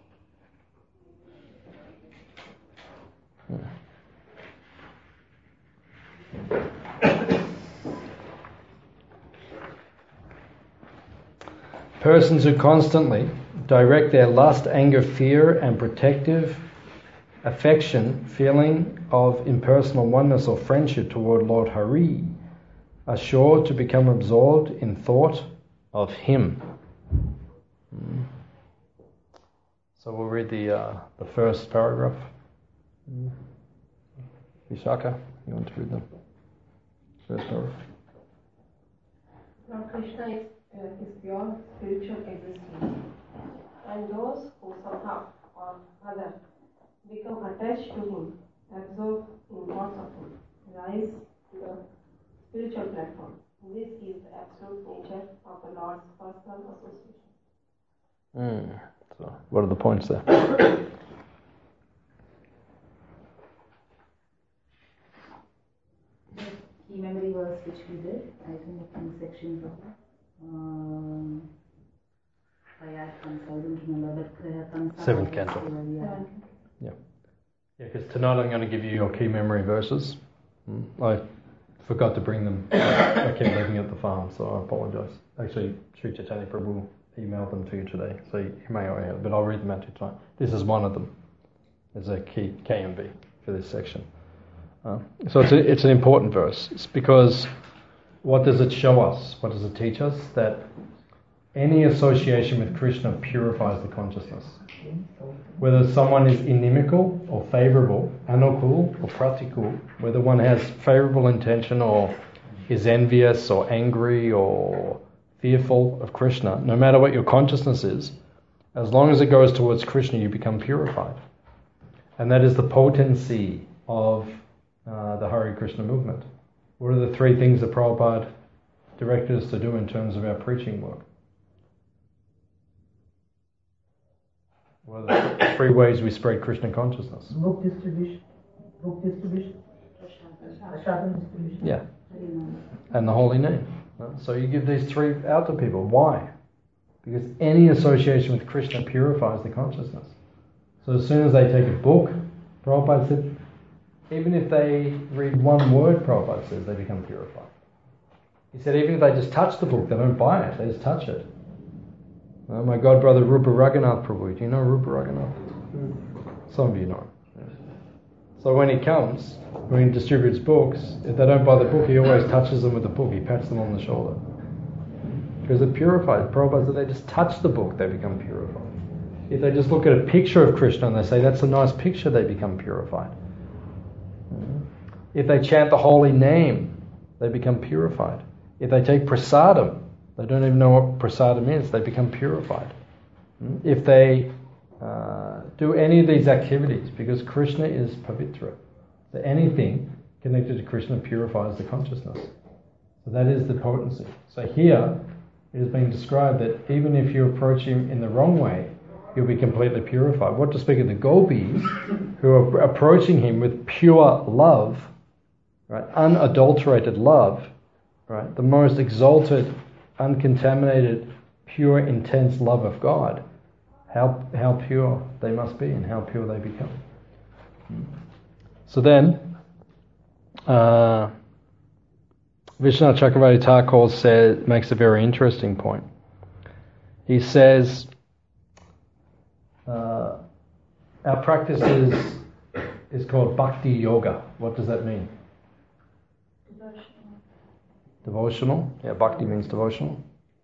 Persons who constantly direct their lust, anger, fear, and protective affection, feeling of impersonal oneness or friendship toward Lord Hari, are sure to become absorbed in thought of Him. So we'll read the first paragraph. Vishaka, you want to read the first paragraph? Lord Krishna is pure spiritual existence, and those who somehow or other become attached to him, absorbed in thoughts of him, rise to the spiritual platform. This is the absolute nature of the Lord's personal association. So, what are the points there? The key memory verse which we did, I think a few sections of I don't remember, but Seventh canto. Yeah, because tonight I'm going to give you your key memory verses. I forgot to bring them. I kept leaving at the farm, so I apologise. Actually, Sri Chaitanya Prabhu emailed them to you today, so you may already have it, but I'll read them out to you tonight. This is one of them. There's a key KMB for this section. So it's an important verse. It's because what does it show us? What does it teach us? That any association with Krishna purifies the consciousness. Whether someone is inimical or favourable, anukul or pratikul, whether one has favourable intention or is envious or angry or fearful of Krishna, no matter what your consciousness is, as long as it goes towards Krishna, you become purified. And that is the potency of the Hare Krishna movement. What are the three things that Prabhupada directed us to do in terms of our preaching work? What are the three ways we spread Krishna consciousness? Book distribution. Prashadam distribution. Yeah. And the holy name. So you give these three out to people. Why? Because any association with Krishna purifies the consciousness. So as soon as they take a book, Prabhupada said, even if they read one word, Prabhupada says, they become purified. He said even if they just touch the book, they don't buy it, they just touch it. My god brother Rupa Raghunath Prabhu, do you know Rupa Raghunath? Some of you know. So when he comes, when he distributes books, if they don't buy the book, he always touches them with the book, he pats them on the shoulder. Because it purifies. Prabhupada said they just touch the book, they become purified. If they just look at a picture of Krishna and they say, that's a nice picture, they become purified. If they chant the holy name, they become purified. If they take prasadam, they don't even know what prasadam is, they become purified. If they do any of these activities, because Krishna is pavitra. So anything connected to Krishna purifies the consciousness. So that is the potency. So here it is being described that even if you approach him in the wrong way, you'll be completely purified. What to speak of the gopis who are approaching him with pure love, right, unadulterated love, right, the most exalted, uncontaminated, pure, intense love of God. How pure they must be and how pure they become. So then, Vishwanath Chakravarti Thakur makes a very interesting point. He says, our practice is called bhakti yoga. What does that mean? Devotional. Yeah, bhakti means devotional.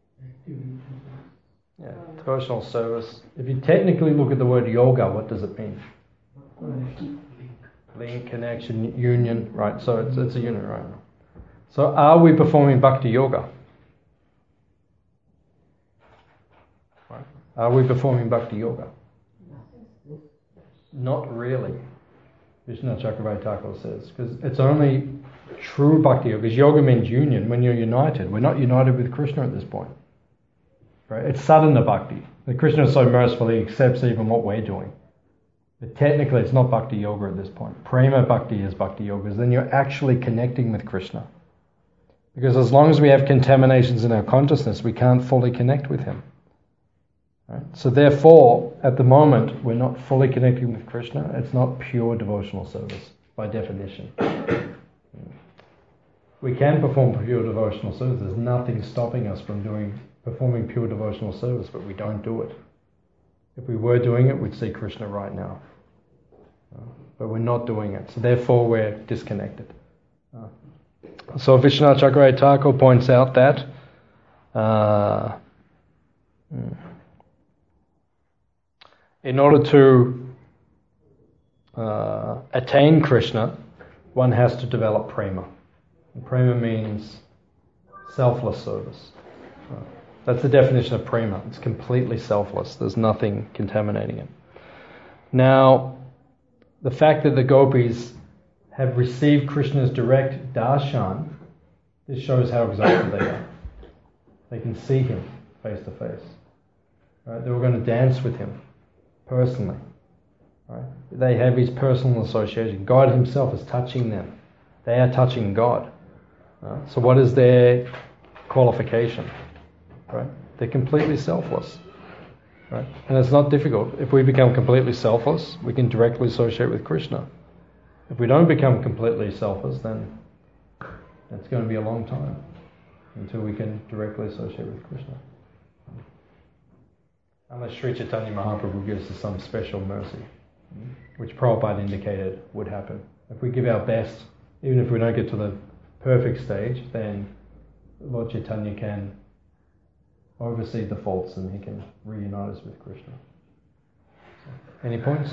Yeah, devotional service. If you technically look at the word yoga, what does it mean? Link, connection, union, right? So it's a union, right? So are we performing bhakti yoga? Right. Are we performing bhakti yoga? Not really. Vishwanath Chakravarti Thakur says, because it's only true bhakti yoga, because yoga means union, when you're united. We're not united with Krishna at this point. Right? It's sadhana bhakti. The Krishna so mercifully accepts even what we're doing. But technically it's not bhakti yoga at this point. Prema bhakti is bhakti yoga, because then you're actually connecting with Krishna. Because as long as we have contaminations in our consciousness, we can't fully connect with him. Right? So therefore, at the moment, we're not fully connecting with Krishna. It's not pure devotional service, by definition. We can perform pure devotional service. There's nothing stopping us from performing pure devotional service, but we don't do it. If we were doing it, we'd see Krishna right now. But we're not doing it. So therefore, we're disconnected. So Vishwanath Chakravarti Thakur points out that in order to attain Krishna, one has to develop prema. And prema means selfless service. That's the definition of prema. It's completely selfless. There's nothing contaminating it. Now, the fact that the gopis have received Krishna's direct darshan, this shows how exalted they are. They can see him face to face. Right? They were going to dance with him personally. Right? They have his personal association. God himself is touching them. They are touching God. Right? So what is their qualification? Right? They're completely selfless. Right? And it's not difficult. If we become completely selfless, we can directly associate with Krishna. If we don't become completely selfless, then it's going to be a long time until we can directly associate with Krishna. Unless Sri Chaitanya Mahaprabhu gives us some special mercy, which Prabhupada indicated would happen. If we give our best, even if we don't get to the perfect stage, then Lord Chaitanya can oversee the faults and he can reunite us with Krishna. So, any points?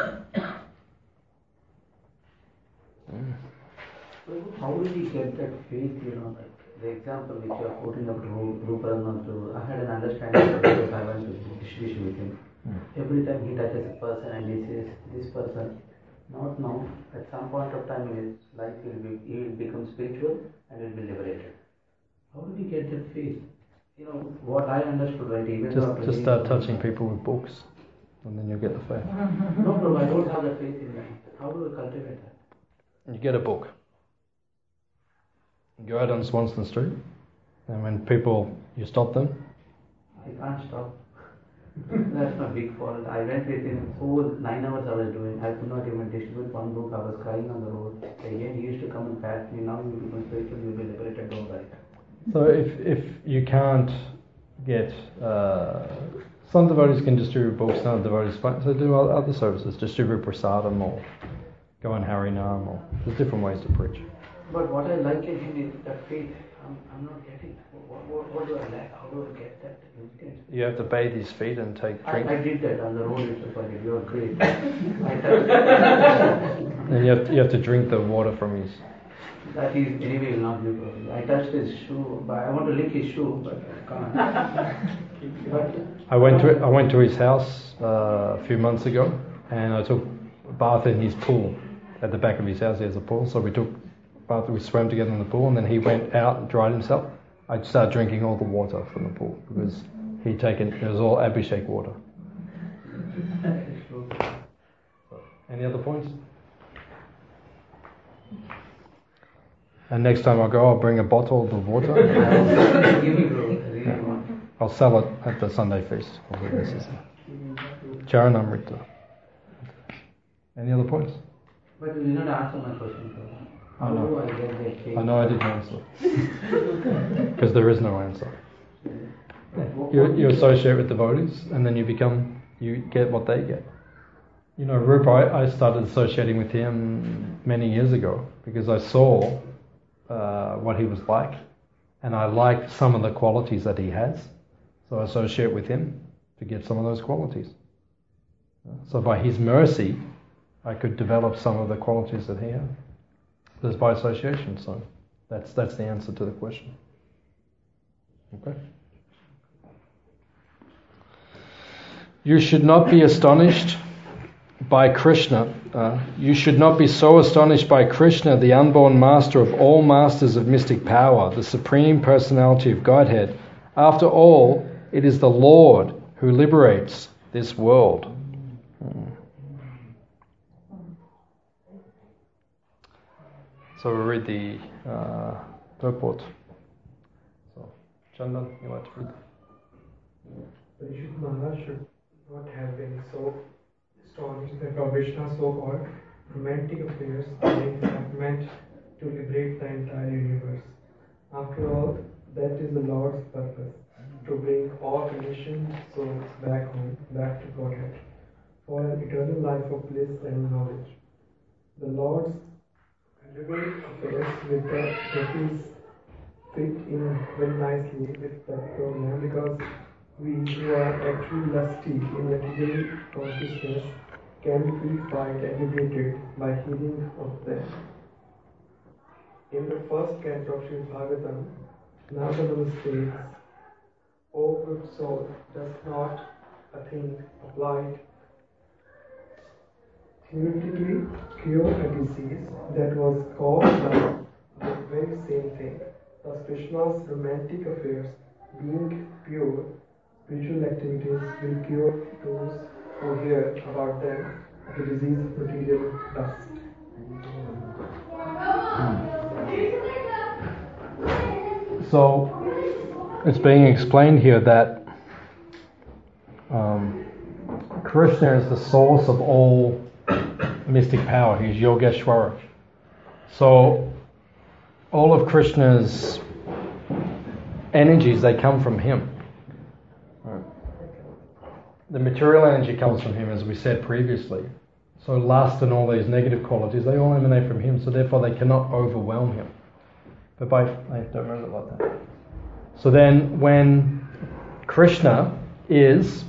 How do we get that faith, like the example which you are quoting of Rupa Ranganathu, I had an understanding because I went to distribution with him. Every time he touches a person and he says, this person, not now, at some point of time in his life he will become spiritual and will be liberated. How do we get that faith? What I understood, right? Even just start touching people with books and then you'll get the faith. No, I don't have that faith in me. How do I cultivate that? You get a book. You go out on Swanston Street, and when you stop them. I can't stop. That's my big fault. I went with him, 9 hours I was doing. I could not even distribute one book. I was crying on the road. Again, he used to come and pat me. Now you become spiritual, you'll be liberated, don't worry. So if you can't get, some devotees can distribute books, some devotees so do other services, distribute prasadam or go on Harinam, or there's different ways to preach. But what I like in him is that faith. I'm not getting. What do I lack? How do I get that instinct? You have to bathe his feet and take drink. I did that on the road itself. I did. You are great. And you have to drink the water from his. That is anyway will not be a problem. I touched his shoe, but I want to lick his shoe, but I can't. I went to his house a few months ago, and I took a bath in his pool. At the back of his house, he has a pool, so we swam together in the pool, and then he went out and dried himself. I started drinking all the water from the pool because it was all Abhishek water. Any other points? And next time I go, I'll bring a bottle of the water. I'll sell it at the Sunday feast. Charanamrita. Any other points? But you did not answer my question. I know. How do I get that faith? I know I didn't answer. Because there is no answer. You associate with devotees, and then you get what they get. You know, Rupa, I started associating with him many years ago because I saw what he was like, and I liked some of the qualities that he has. So I associate with him to get some of those qualities. So by his mercy, I could develop some of the qualities that he had. That's by association, so that's the answer to the question. Okay. You should not be astonished by Krishna. You should not be so astonished by Krishna, the unborn master of all masters of mystic power, the supreme personality of Godhead. After all, it is the Lord who liberates this world. So we'll read the purport. So, Chandan, you want to read? Parishit Maharaj should not have been so astonished that Lord Krishna's so-called romantic affairs are in fact meant to liberate the entire universe. After all, that is the Lord's purpose, to bring all conditioned souls back home, back to Godhead, for an eternal life of bliss and knowledge. The Lord's liberate affairs with the gopis fit in very nicely with that program, because we who are actually lusty in material consciousness can be purified and liberated by healing of them. In the first canto of Srimad Bhagavatam, Narada states, O good soul, does not a thing applied theoretically cure a disease that was caused by the very same thing? Thus Krishna's romantic affairs, being pure, spiritual activities will cure those who hear about them the disease of material dust. So it's being explained here that Krishna is the source of all mystic power. He's Yogeshwara. So all of Krishna's energies, they come from him. The material energy comes from him, as we said previously. So lust and all these negative qualities, they all emanate from him, so therefore they cannot overwhelm him. But I don't remember it like that. So then when Krishna is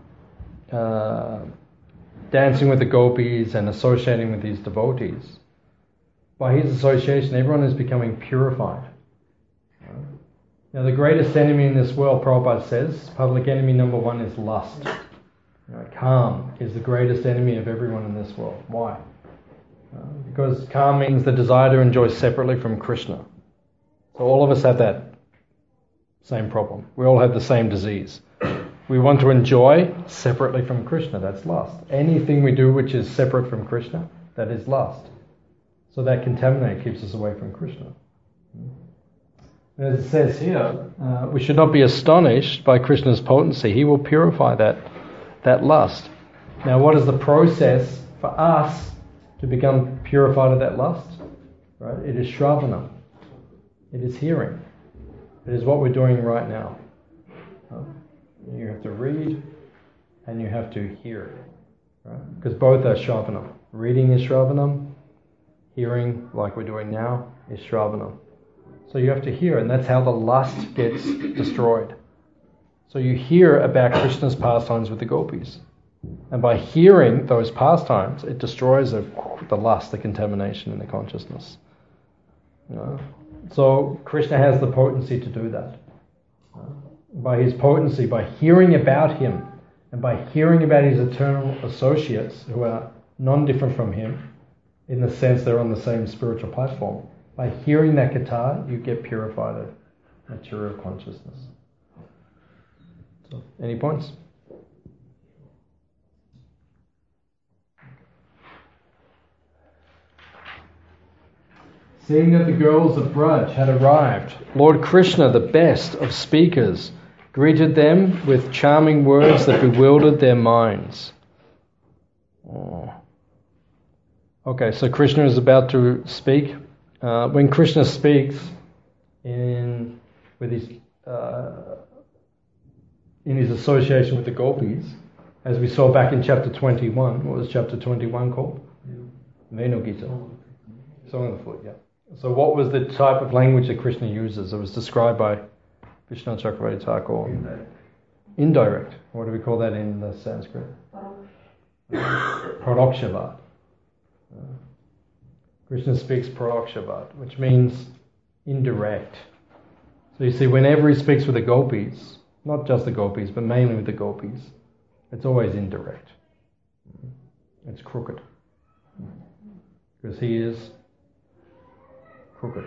dancing with the gopis and associating with these devotees, by his association everyone is becoming purified. Now the greatest enemy in this world, Prabhupada says, public enemy number one is lust. Calm is the greatest enemy of everyone in this world. Why? Because calm means the desire to enjoy separately from Krishna. So all of us have that same problem. We all have the same disease. We want to enjoy separately from Krishna. That's lust. Anything we do which is separate from Krishna, that is lust. So that contaminate keeps us away from Krishna. As it says here, we should not be astonished by Krishna's potency. He will purify that lust. Now, what is the process for us to become purified of that lust? Right? It is Shravana. It is hearing. It is what we're doing right now. You have to read and you have to hear. Right? Because both are Shravana. Reading is Shravana. Hearing, like we're doing now, is Shravana. So you have to hear, and that's how the lust gets destroyed. So you hear about Krishna's pastimes with the gopis. And by hearing those pastimes, it destroys the lust, the contamination in the consciousness. So Krishna has the potency to do that. By his potency, by hearing about him And by hearing about his eternal associates who are non-different from him, in the sense they're on the same spiritual platform, by hearing that katha, you get purified of material consciousness. So, any points? Seeing that the girls of Braj had arrived, Lord Krishna, the best of speakers, greeted them with charming words that bewildered their minds. Oh. Okay, so Krishna is about to speak. When Krishna speaks in his association with the gopis, as we saw back in chapter 21, what was chapter 21 called? Venu Gita. Song of the Flute, yeah. So what was the type of language that Krishna uses? It was described by Vishnu Chakravarti Thakur. Indirect. What do we call that in the Sanskrit? Pradokshavad. Krishna speaks Pradokshavad, which means indirect. So you see, whenever he speaks with the gopis, not just the gopis, but mainly with the gopis, it's always indirect. It's crooked. Because he is crooked.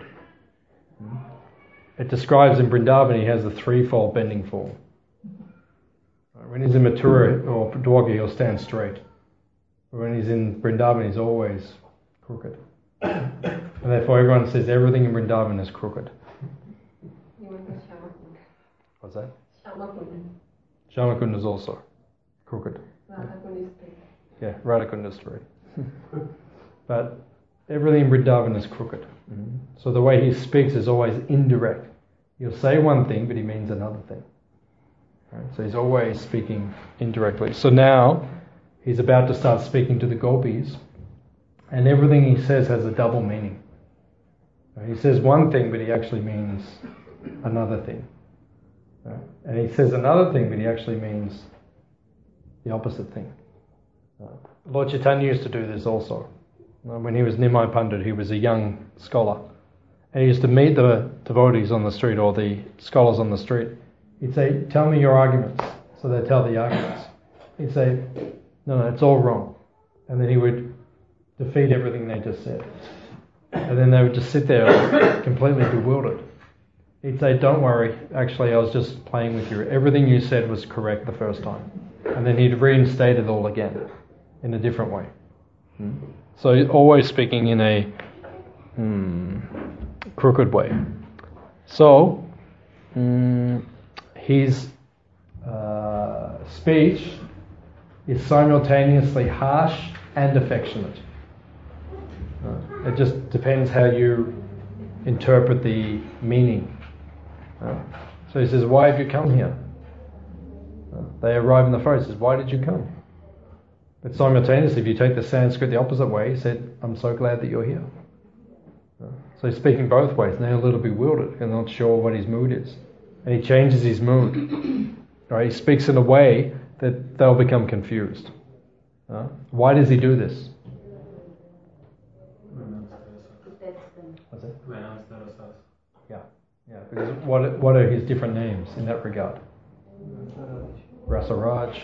It describes in Vrindavan he has a threefold bending form. When he's in Mathura or Dwarka, he'll stand straight. But when he's in Vrindavan, he's always crooked. And therefore everyone says everything in Vrindavan is crooked. What's that? Shamakund is also crooked. Yeah, Radhakund is straight. But everything in Vrindavan is crooked. So the way he speaks is always indirect. He'll say one thing, but he means another thing. Right? So he's always speaking indirectly. So now he's about to start speaking to the gopis, and everything he says has a double meaning. He says one thing, but he actually means another thing. Right? And he says another thing, but he actually means the opposite thing. Lord Chaitanya used to do this also. When he was Nimai Pandit, he was a young scholar. And he used to meet the devotees on the street or the scholars on the street. He'd say, tell me your arguments. So they'd tell the arguments. He'd say, no, it's all wrong. And then he would defeat everything they just said. And then they would just sit there completely bewildered. He'd say, don't worry, actually I was just playing with you. Everything you said was correct the first time. And then he'd reinstate it all again in a different way. So he's always speaking in a crooked way. So his speech is simultaneously harsh and affectionate. It just depends how you interpret the meaning. So he says, why have you come here? They arrive in the forest. He says, why did you come? But simultaneously, if you take the Sanskrit the opposite way, he said, I'm so glad that you're here. So he's speaking both ways. And they're a little bewildered and not sure what his mood is. And he changes his mood. Right? He speaks in a way that they'll become confused. Why does he do this? What's it? Yeah. Because what are his different names in that regard? Rasaraj,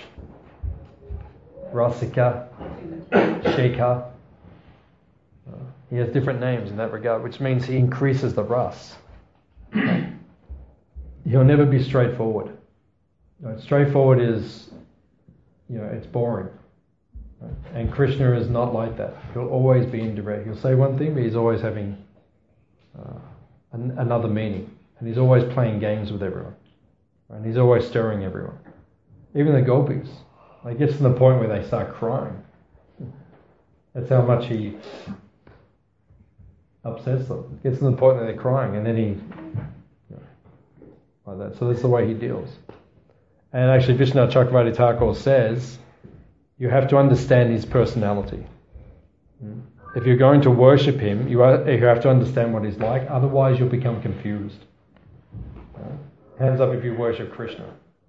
Rasika, Shekhar. He has different names in that regard, which means he increases the ras. He'll never be straightforward. Straightforward is, it's boring. And Krishna is not like that. He'll always be indirect. He'll say one thing, but he's always having another meaning. And he's always playing games with everyone. And he's always stirring everyone. Even the gopis. It gets to the point where they start crying. That's how much he upsets them. It gets to the point that they're crying, and then he, like that. So that's the way he deals. And actually, Vishnu Chakravarti Thakur says, you have to understand his personality. If you're going to worship him, you have to understand what he's like. Otherwise, you'll become confused. Hands up if you worship Krishna.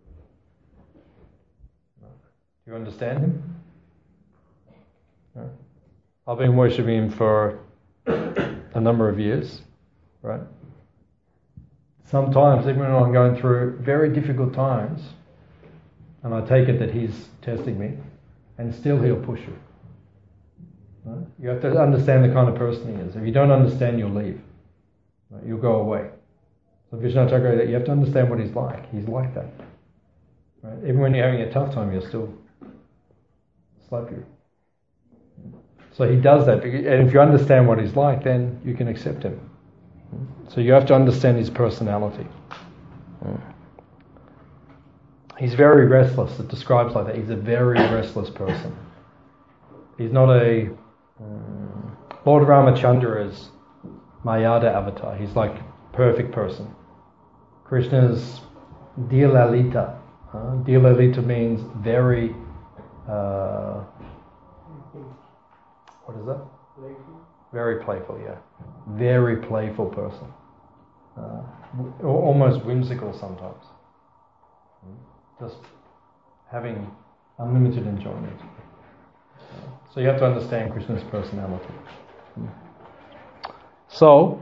Do you understand him? No? I've been worshipping him for a number of years, right? Sometimes, even when I'm going through very difficult times, and I take it that he's testing me, and still he'll push you. Right? You have to understand the kind of person he is. If you don't understand, you'll leave. Right? You'll go away. So Vishnu Chakravarti, you have to understand what he's like. He's like that. Right? Even when you're having a tough time, he'll still slap you. So he does that, and if you understand what he's like, then you can accept him. So you have to understand his personality. He's very restless. It describes like that. He's a very restless person. He's not a... Lord Ramachandra is Mayada avatar. He's like perfect person. Krishna's Dear Lalita. Dear Lalita means very... what is that? Playful. Very playful, yeah. Very playful person. Almost whimsical sometimes. Just having unlimited enjoyment. So you have to understand Krishna's personality. So,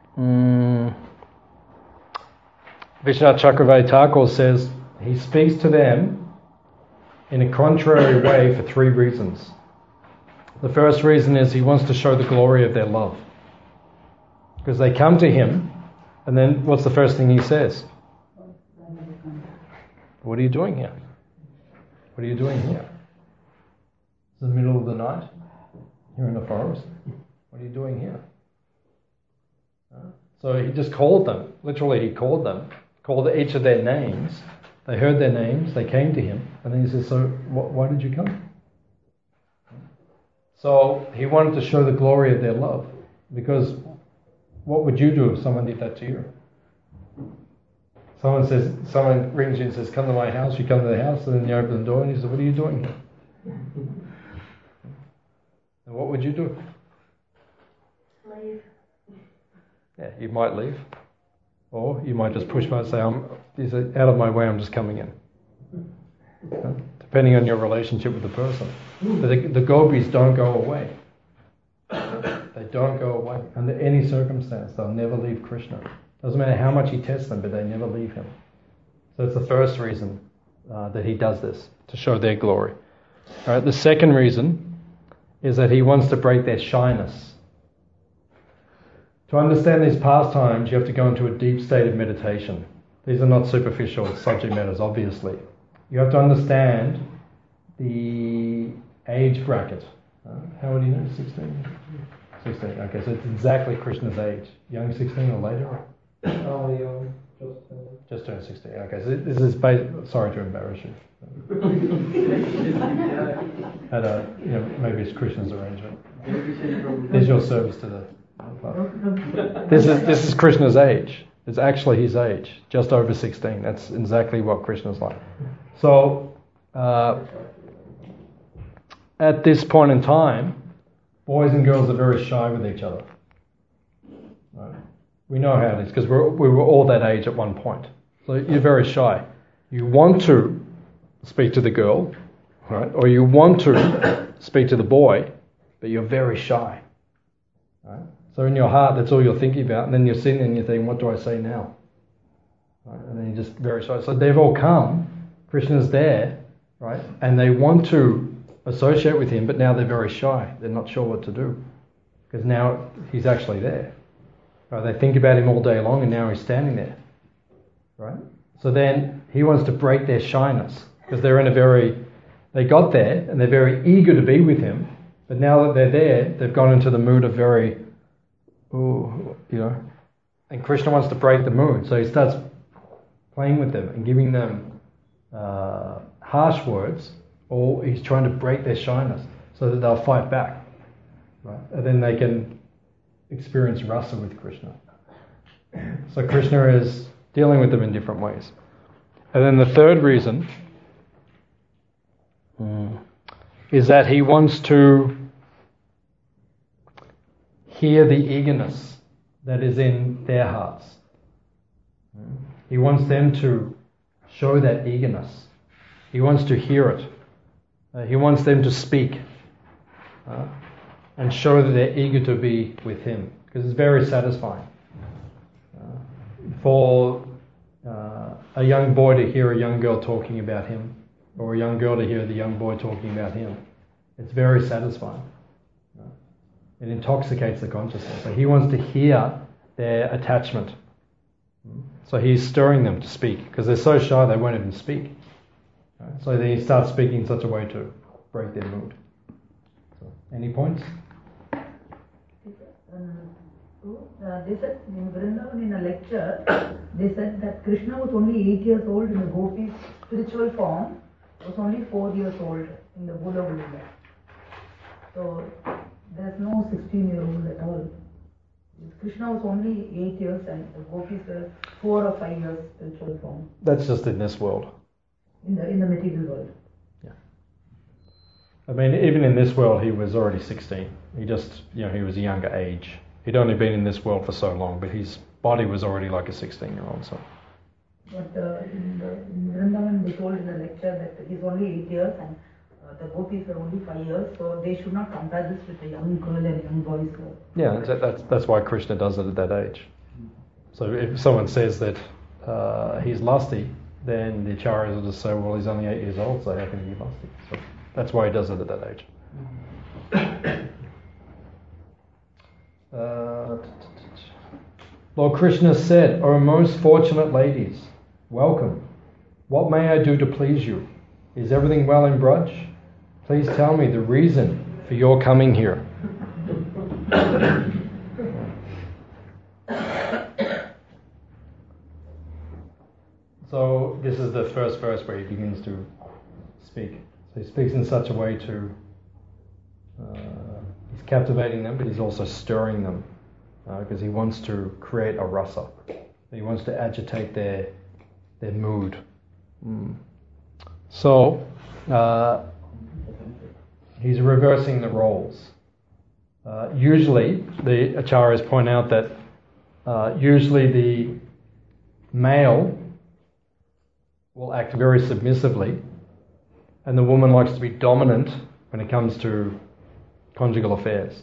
Vishwanath Chakravarti Thakur says he speaks to them in a contrary way for 3 reasons. The first reason is he wants to show the glory of their love. Because they come to him, and then what's the first thing he says? What are you doing here? What are you doing here? It's the middle of the night. You're in the forest. What are you doing here? So he just called them. Literally, he called them. Called each of their names. They heard their names. They came to him. And then he says, so why did you come? So he wanted to show the glory of their love. Because what would you do if someone did that to you? Someone rings you and says, come to my house. You come to the house, and then you open the door and he says, what are you doing here? And what would you do? Leave. Yeah, you might leave. Or you might just push back and say, you say, out of my way, I'm just coming in. Depending on your relationship with the person. But the gopis don't go away. They don't go away. Under any circumstance, they'll never leave Krishna. Doesn't matter how much he tests them, but they never leave him. So that's the first reason that he does this, to show their glory. All right, the second reason is that he wants to break their shyness. To understand these pastimes, you have to go into a deep state of meditation. These are not superficial subject matters, obviously. You have to understand the age bracket. How old are you now? 16? 16. Okay, so it's exactly Krishna's age. Young 16 or later? Young, just turned 16. Okay, so this is sorry to embarrass you. Maybe it's Krishna's arrangement. There's your service to the. This is Krishna's age. It's actually his age, just over 16. That's exactly what Krishna's like. So, at this point in time, boys and girls are very shy with each other. Right? We know how it is because we were all that age at one point. So you're very shy. You want to speak to the girl, right? Or you want to speak to the boy, but you're very shy. Right? So in your heart, that's all you're thinking about, and then you're sitting and you're thinking, what do I say now? Right? And then you're just very shy. So they've all come, Krishna's there, right? And they want to associate with him, but now they're very shy. They're not sure what to do. Because now he's actually there. Right? They think about him all day long, and now he's standing there. Right? So then he wants to break their shyness, because they got there, and they're very eager to be with him, but now that they're there, they've gone into the mood of very, and Krishna wants to break the mood, so he starts playing with them and giving them harsh words, or he's trying to break their shyness so that they'll fight back, right? And then they can experience rasa with Krishna. So Krishna is dealing with them in different ways. And then the third reason is that he wants to hear the eagerness that is in their hearts. He wants them to show that eagerness. He wants to hear it. He wants them to speak and show that they're eager to be with him, because it's very satisfying for a young boy to hear a young girl talking about him, or a young girl to hear the young boy talking about him. It's very satisfying. It intoxicates the consciousness. So he wants to hear their attachment. So he's stirring them to speak, because they're so shy they won't even speak. So then he starts speaking in such a way to break their mood. So, any points? They said in Vrindavan in a lecture, they said that Krishna was only 8 years old in the Gopi's spiritual form, was only 4 years old in the Buddha Vrindavan. So there's no 16-year-old at all. Krishna was only 8 years and the Gopis were 4 or 5 years spiritual form. That's just in this world. In the material world. Yeah. I mean, even in this world, he was already 16. He just, he was a younger age. He'd only been in this world for so long, but his body was already like a 16-year-old. So. But in Vrindavan, they told in the lecture that he's only 8 years and the Gopis are only 5 years, so they should not compare this with a young girl and young boys. Yeah, that's why Krishna does it at that age. So if someone says that he's lusty, then the acharyas will just say, well, he's only 8 years old, so how can he be lusty? So that's why he does it at that age. Lord Krishna said, O most fortunate ladies, welcome. What may I do to please you? Is everything well in Braj? Please tell me the reason for your coming here. So this is the first verse where he begins to speak. So he speaks in such a way to, he's captivating them, but he's also stirring them, because he wants to create a rasa. He wants to agitate their mood. So he's reversing the roles. Usually, the acharyas point out that usually the male will act very submissively, and the woman likes to be dominant when it comes to conjugal affairs.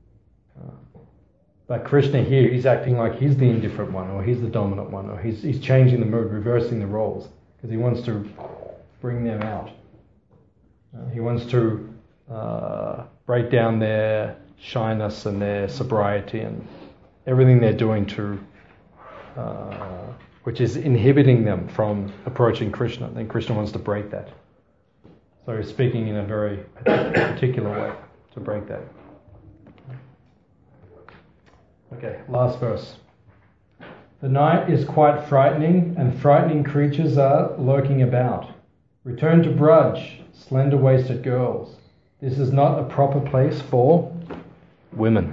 But Krishna here, he's acting like he's the indifferent one, or he's the dominant one, or he's changing the mood, reversing the roles, because he wants to bring them out. He wants to break down their shyness and their sobriety and everything they're doing to, which is inhibiting them from approaching Krishna. Then Krishna wants to break that. So he's speaking in a very particular way to break that. Okay, last verse. The night is quite frightening, and frightening creatures are lurking about. Return to Braj, slender-waisted girls. This is not a proper place for women.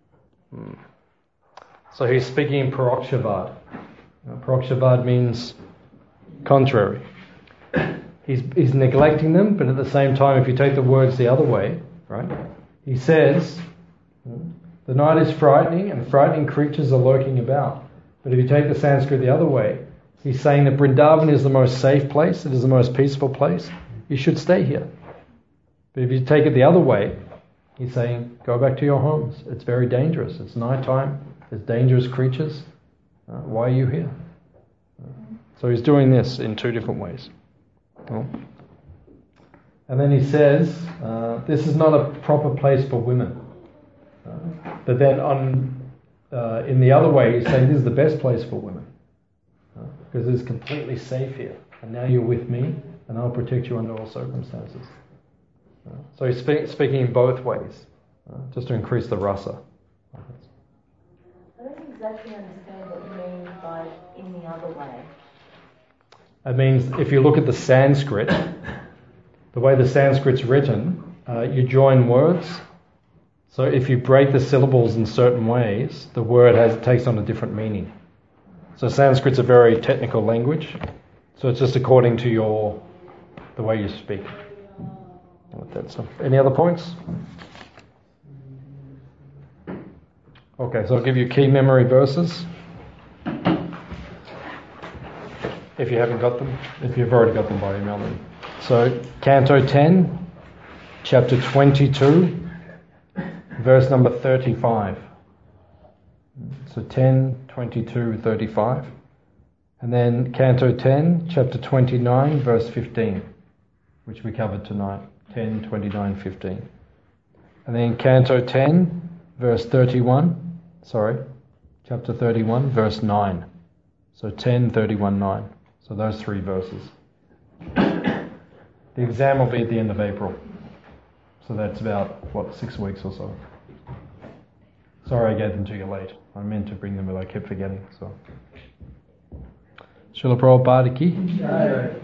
So he's speaking in Parokshavad. Parokshavad means contrary. He's neglecting them, but at the same time, if you take the words the other way, right? He says, the night is frightening, and frightening creatures are lurking about. But if you take the Sanskrit the other way, he's saying that Vrindavan is the most safe place, it is the most peaceful place. You should stay here. But if you take it the other way, he's saying, go back to your homes. It's very dangerous. It's nighttime. There's dangerous creatures. Why are you here? So he's doing this in two different ways. And then he says, this is not a proper place for women. But then in the other way, he's saying this is the best place for women. Because it's completely safe here. And now you're with me, and I'll protect you under all circumstances. So he's speaking in both ways, just to increase the rasa. I don't exactly understand what you mean by in the other way. It means if you look at the Sanskrit, the way the Sanskrit's written, you join words. So if you break the syllables in certain ways, the word takes on a different meaning. So Sanskrit's a very technical language, so it's just according to the way you speak. Any other points? Okay, so I'll give you key memory verses. If you haven't got them, if you've already got them by email then. So Canto 10, Chapter 22, verse number 35. So 10, 22, 35. And then Canto 10, Chapter 29, verse 15. which we covered tonight, 10, 29, 15. And then Canto 10, verse 31, chapter 31, verse 9. So 10, 31, 9. So those 3 verses. The exam will be at the end of April. So that's about, 6 weeks or so. Sorry I gave them to you late. I meant to bring them, but I kept forgetting. So, Srila Prabhupada ki.